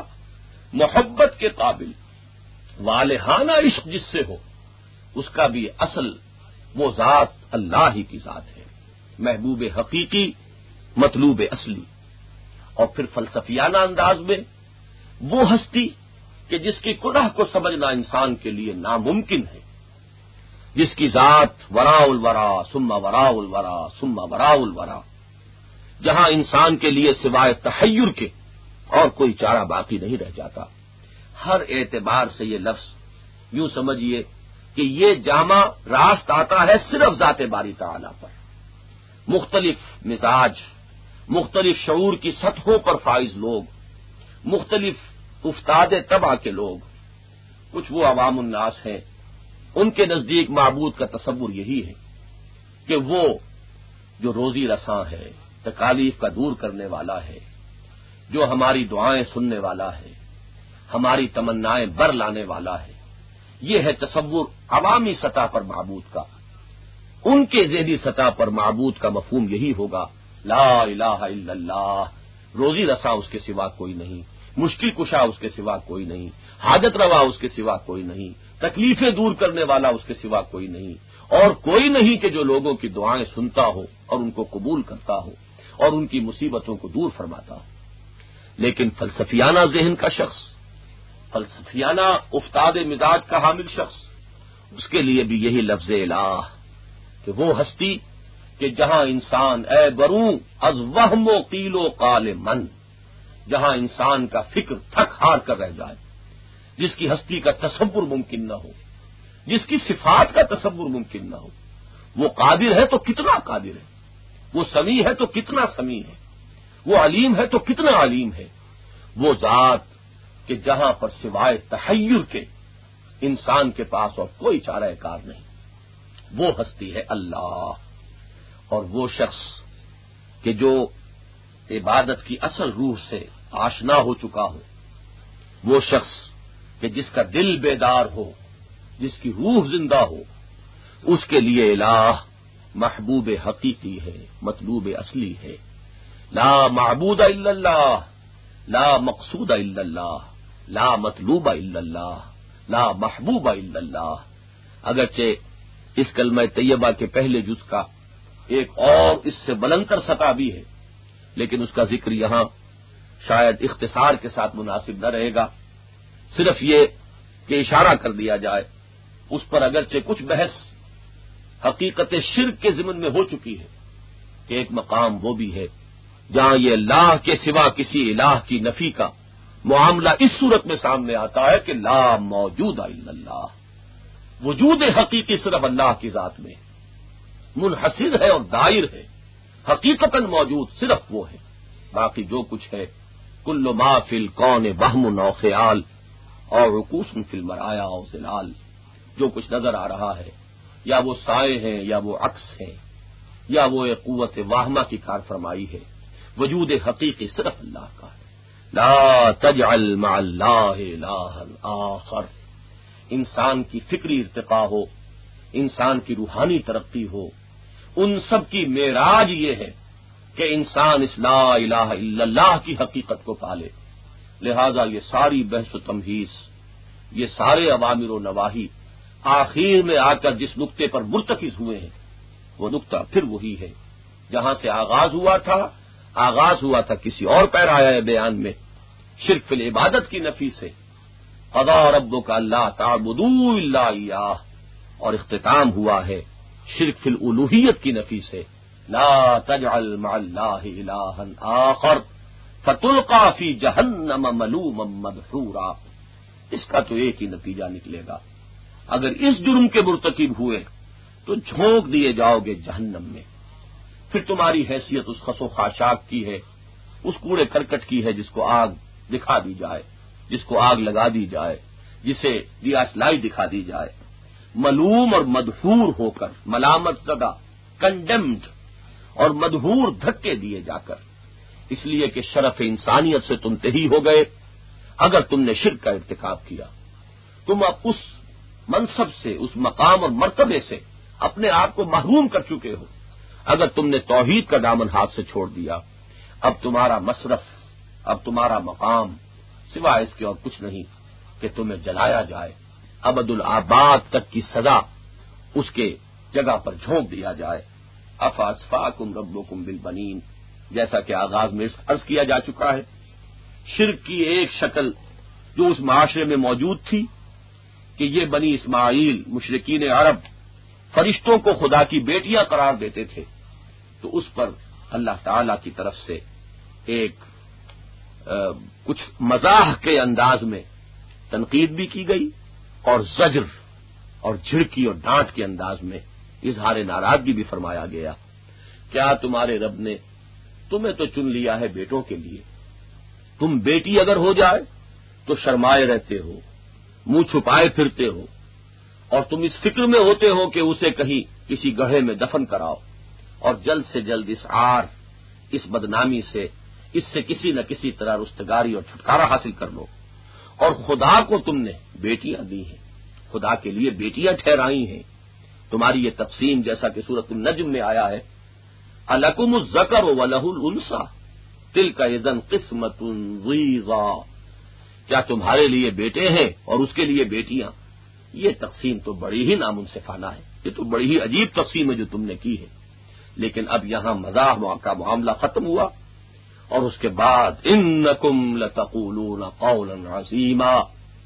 محبت کے قابل، والہانہ عشق جس سے ہو، اس کا بھی اصل وہ ذات اللہ ہی کی ذات ہے، محبوب حقیقی، مطلوب اصلی۔ اور پھر فلسفیانہ انداز میں وہ ہستی کہ جس کی کنہ کو سمجھنا انسان کے لیے ناممکن ہے، جس کی ذات وراء الورا ثم وراء الورا ثم وراء الورا، جہاں انسان کے لیے سوائے تحیر کے اور کوئی چارہ باقی نہیں رہ جاتا۔ ہر اعتبار سے یہ لفظ یوں سمجھیے کہ یہ جامع راست آتا ہے صرف ذات باری تعالیٰ پر۔ مختلف مزاج، مختلف شعور کی سطحوں پر فائز لوگ، مختلف افتاد طبع کے لوگ، کچھ وہ عوام الناس ہیں، ان کے نزدیک معبود کا تصور یہی ہے کہ وہ جو روزی رساں ہے، تکالیف کا دور کرنے والا ہے، جو ہماری دعائیں سننے والا ہے، ہماری تمنائیں بر لانے والا ہے۔ یہ ہے تصور عوامی سطح پر معبود کا۔ ان کے ذہنی سطح پر معبود کا مفہوم یہی ہوگا لا الہ الا اللہ، روزی رساں اس کے سوا کوئی نہیں، مشکل کشا اس کے سوا کوئی نہیں، حاجت روا اس کے سوا کوئی نہیں، تکلیفیں دور کرنے والا اس کے سوا کوئی نہیں، اور کوئی نہیں کہ جو لوگوں کی دعائیں سنتا ہو اور ان کو قبول کرتا ہو اور ان کی مصیبتوں کو دور فرماتا ہو۔ لیکن فلسفیانہ ذہن کا شخص، فلسفیانہ افتاد مزاج کا حامل شخص، اس کے لیے بھی یہی لفظ الہ کہ وہ ہستی کہ جہاں انسان اے بروں از وہم و قیل و قال من، جہاں انسان کا فکر تھک ہار کر رہ جائے، جس کی ہستی کا تصور ممکن نہ ہو، جس کی صفات کا تصور ممکن نہ ہو۔ وہ قادر ہے تو کتنا قادر ہے، وہ سمیع ہے تو کتنا سمیع ہے، وہ علیم ہے تو کتنا علیم ہے۔ وہ ذات کہ جہاں پر سوائے تحیر کے انسان کے پاس اور کوئی چارہ کار نہیں، وہ ہستی ہے اللہ۔ اور وہ شخص کہ جو عبادت کی اصل روح سے آشنا ہو چکا ہو، وہ شخص کہ جس کا دل بیدار ہو، جس کی روح زندہ ہو، اس کے لیے الہ محبوب حقیقی ہے، مطلوب اصلی ہے۔ لا معبود الا اللہ، لا مقصود الا اللہ، لا مطلوب الا اللہ، لا محبوب الا اللہ۔ اگرچہ اس کلمہ طیبہ کے پہلے جز کا ایک اور اس سے بلندتر سطح بھی ہے، لیکن اس کا ذکر یہاں شاید اختصار کے ساتھ مناسب نہ رہے گا۔ صرف یہ کہ اشارہ کر دیا جائے، اس پر اگرچہ کچھ بحث حقیقت شرک کے ضمن میں ہو چکی ہے، کہ ایک مقام وہ بھی ہے جہاں یہ اللہ کے سوا کسی الہ کی نفی کا معاملہ اس صورت میں سامنے آتا ہے کہ لا موجود الا اللہ، وجود حقیقی صرف اللہ کی ذات میں منحصر ہے اور دائر ہے، حقیقتاً موجود صرف وہ ہے، باقی جو کچھ ہے کل ما فی الکون وہم و خیال، اور رکوس فی المرایا و ظلال، جو کچھ نظر آ رہا ہے یا وہ سائے ہیں یا وہ عکس ہیں یا وہ ایک قوت واہمہ کی کار فرمائی ہے، وجود حقیقی صرف اللہ کا ہے۔ لا تجعل مع اللہ الہا آخر، انسان کی فکری ارتقاء ہو، انسان کی روحانی ترقی ہو، ان سب کی معراج یہ ہے کہ انسان اس لا الہ الا اللہ کی حقیقت کو پالے۔ لہذا یہ ساری بحث و تمہیس، یہ سارے اوامر و نواہی آخر میں آ کر جس نقطے پر مرتکز ہوئے ہیں، وہ نقطہ پھر وہی ہے جہاں سے آغاز ہوا تھا کسی اور پیرایہ بیان میں، شرک فی العبادت کی نفی سے، قضا ربک الا تعبدوا الا ایاہ، اور اختتام ہوا ہے شرک فی الالوہیت کی نفی سے، لا تجعل مع اللہ الہا آخر فتلقى فی جہنم ملوما مدحورا۔ اس کا تو ایک ہی نتیجہ نکلے گا، اگر اس جرم کے مرتکب ہوئے تو جھونک دیے جاؤ گے جہنم میں، پھر تمہاری حیثیت اس خس و خاشاک کی ہے، اس کوڑے کرکٹ کی ہے جس کو آگ دکھا دی جائے، جس کو آگ لگا دی جائے، جسے دیاسلائی دکھا دی جائے، ملوم اور مدحور ہو کر، ملامت زدہ، کنڈیمڈ اور مدحور دھکے دیے جا کر، اس لیے کہ شرف انسانیت سے تم تہی ہو گئے۔ اگر تم نے شرک کا ارتکاب کیا، تم اب اس منصب سے، اس مقام اور مرتبے سے اپنے آپ کو محروم کر چکے ہو۔ اگر تم نے توحید کا دامن ہاتھ سے چھوڑ دیا، اب تمہارا مصرف، اب تمہارا مقام سوائے اس کے اور کچھ نہیں کہ تمہیں جلایا جائے، ابد الآباد تک کی سزا اس کے جگہ پر جھونک دیا جائے۔ افاسفاکم ربکم بالبنین، جیسا کہ آغاز میں عرض کیا جا چکا ہے، شرک کی ایک شکل جو اس معاشرے میں موجود تھی کہ یہ بنی اسماعیل مشرکین عرب فرشتوں کو خدا کی بیٹیاں قرار دیتے تھے، تو اس پر اللہ تعالی کی طرف سے ایک کچھ مزاح کے انداز میں تنقید بھی کی گئی، اور زجر اور جھڑکی اور ڈانٹ کے انداز میں اظہار ناراضگی بھی فرمایا گیا۔ کیا تمہارے رب نے تمہیں تو چن لیا ہے بیٹوں کے لیے، تم بیٹی اگر ہو جائے تو شرمائے رہتے ہو، منہ چھپائے پھرتے ہو، اور تم اس فکر میں ہوتے ہو کہ اسے کہیں کسی گڑھے میں دفن کراؤ اور جلد سے جلد اس عار، اس بدنامی سے، اس سے کسی نہ کسی طرح رستگاری اور چھٹکارا حاصل کر لو۔ اور خدا کو تم نے بیٹیاں دی ہیں، خدا کے لیے بیٹیاں ٹھہرائی ہیں۔ تمہاری یہ تقسیم جیسا کہ سورۃ النجم میں آیا ہے، الکم الذکر ولہ الانثی تلک اذا قسمۃ ضیزی، کیا تمہارے لیے بیٹے ہیں اور اس کے لیے بیٹیاں؟ یہ تقسیم تو بڑی ہی نامنصفانہ ہے، یہ تو بڑی ہی عجیب تقسیم ہے جو تم نے کی ہے۔ لیکن اب یہاں مزاح کا معاملہ ختم ہوا، اور اس کے بعد انکم لتقولون قولا عظیما،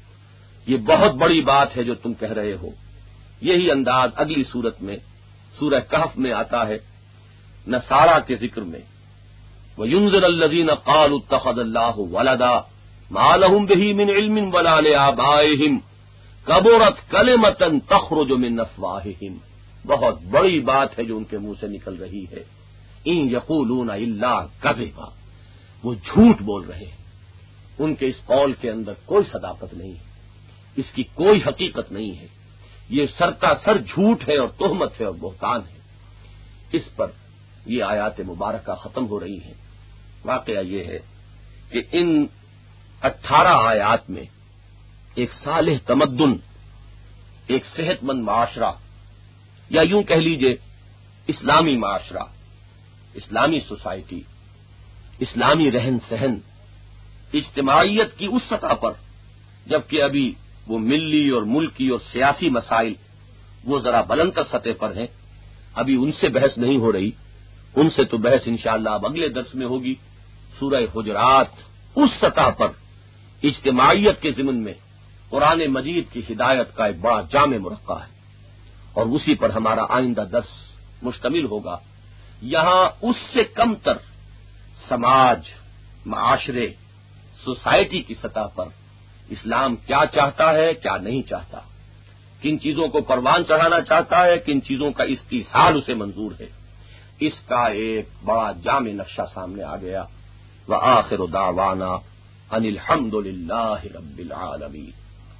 یہ بہت بڑی بات ہے جو تم کہہ رہے ہو۔ یہی انداز اگلی صورت میں سورہ کہف میں آتا ہے، نصارہ کے ذکر میں، وَيُنذِرَ الَّذِينَ قَالُوا اتَّخَذَ اللَّهُ وَلَدًا مَا لَهُم بِهِ مِنْ عِلْمٍ وَلَا لِآبَائِهِمْ كَبُرَتْ كَلِمَةً تَخْرُجُ مِنْ أَفْوَاهِهِمْ، بہت بڑی بات ہے جو ان کے منہ سے نکل رہی ہے۔ إِن يَقُولُونَ إِلَّا كَذِبًا، وہ جھوٹ بول رہے ہیں، ان کے اس قول کے اندر کوئی صداقت نہیں ہے، اس کی کوئی حقیقت نہیں ہے، یہ سرتا سر جھوٹ ہے اور تہمت ہے اور بہتان ہے۔ اس پر یہ آیات مبارکہ ختم ہو رہی ہیں۔ واقعہ یہ ہے کہ ان 18 آیات میں ایک صالح تمدن، ایک صحت مند معاشرہ، یا یوں کہہ لیجئے اسلامی معاشرہ، اسلامی سوسائٹی، اسلامی رہن سہن، اجتماعیت کی اس سطح پر، جبکہ ابھی وہ ملی اور ملکی اور سیاسی مسائل وہ ذرا بلند تر سطح پر ہیں، ابھی ان سے بحث نہیں ہو رہی، ان سے تو بحث انشاءاللہ اب اگلے درس میں ہوگی۔ سورہ حجرات اس سطح پر اجتماعیت کے ضمن میں قرآن مجید کی ہدایت کا ایک بڑا جامع مرقع ہے، اور اسی پر ہمارا آئندہ درس مشتمل ہوگا۔ یہاں اس سے کم تر سماج، معاشرے، سوسائٹی کی سطح پر اسلام کیا چاہتا ہے، کیا نہیں چاہتا، کن چیزوں کو پروان چڑھانا چاہتا ہے، کن چیزوں کا استحصال اسے منظور ہے، اس کا ایک بڑا جامع نقشہ سامنے آ گیا۔ وآخر دعوانا ان الحمد للہ رب العالمین۔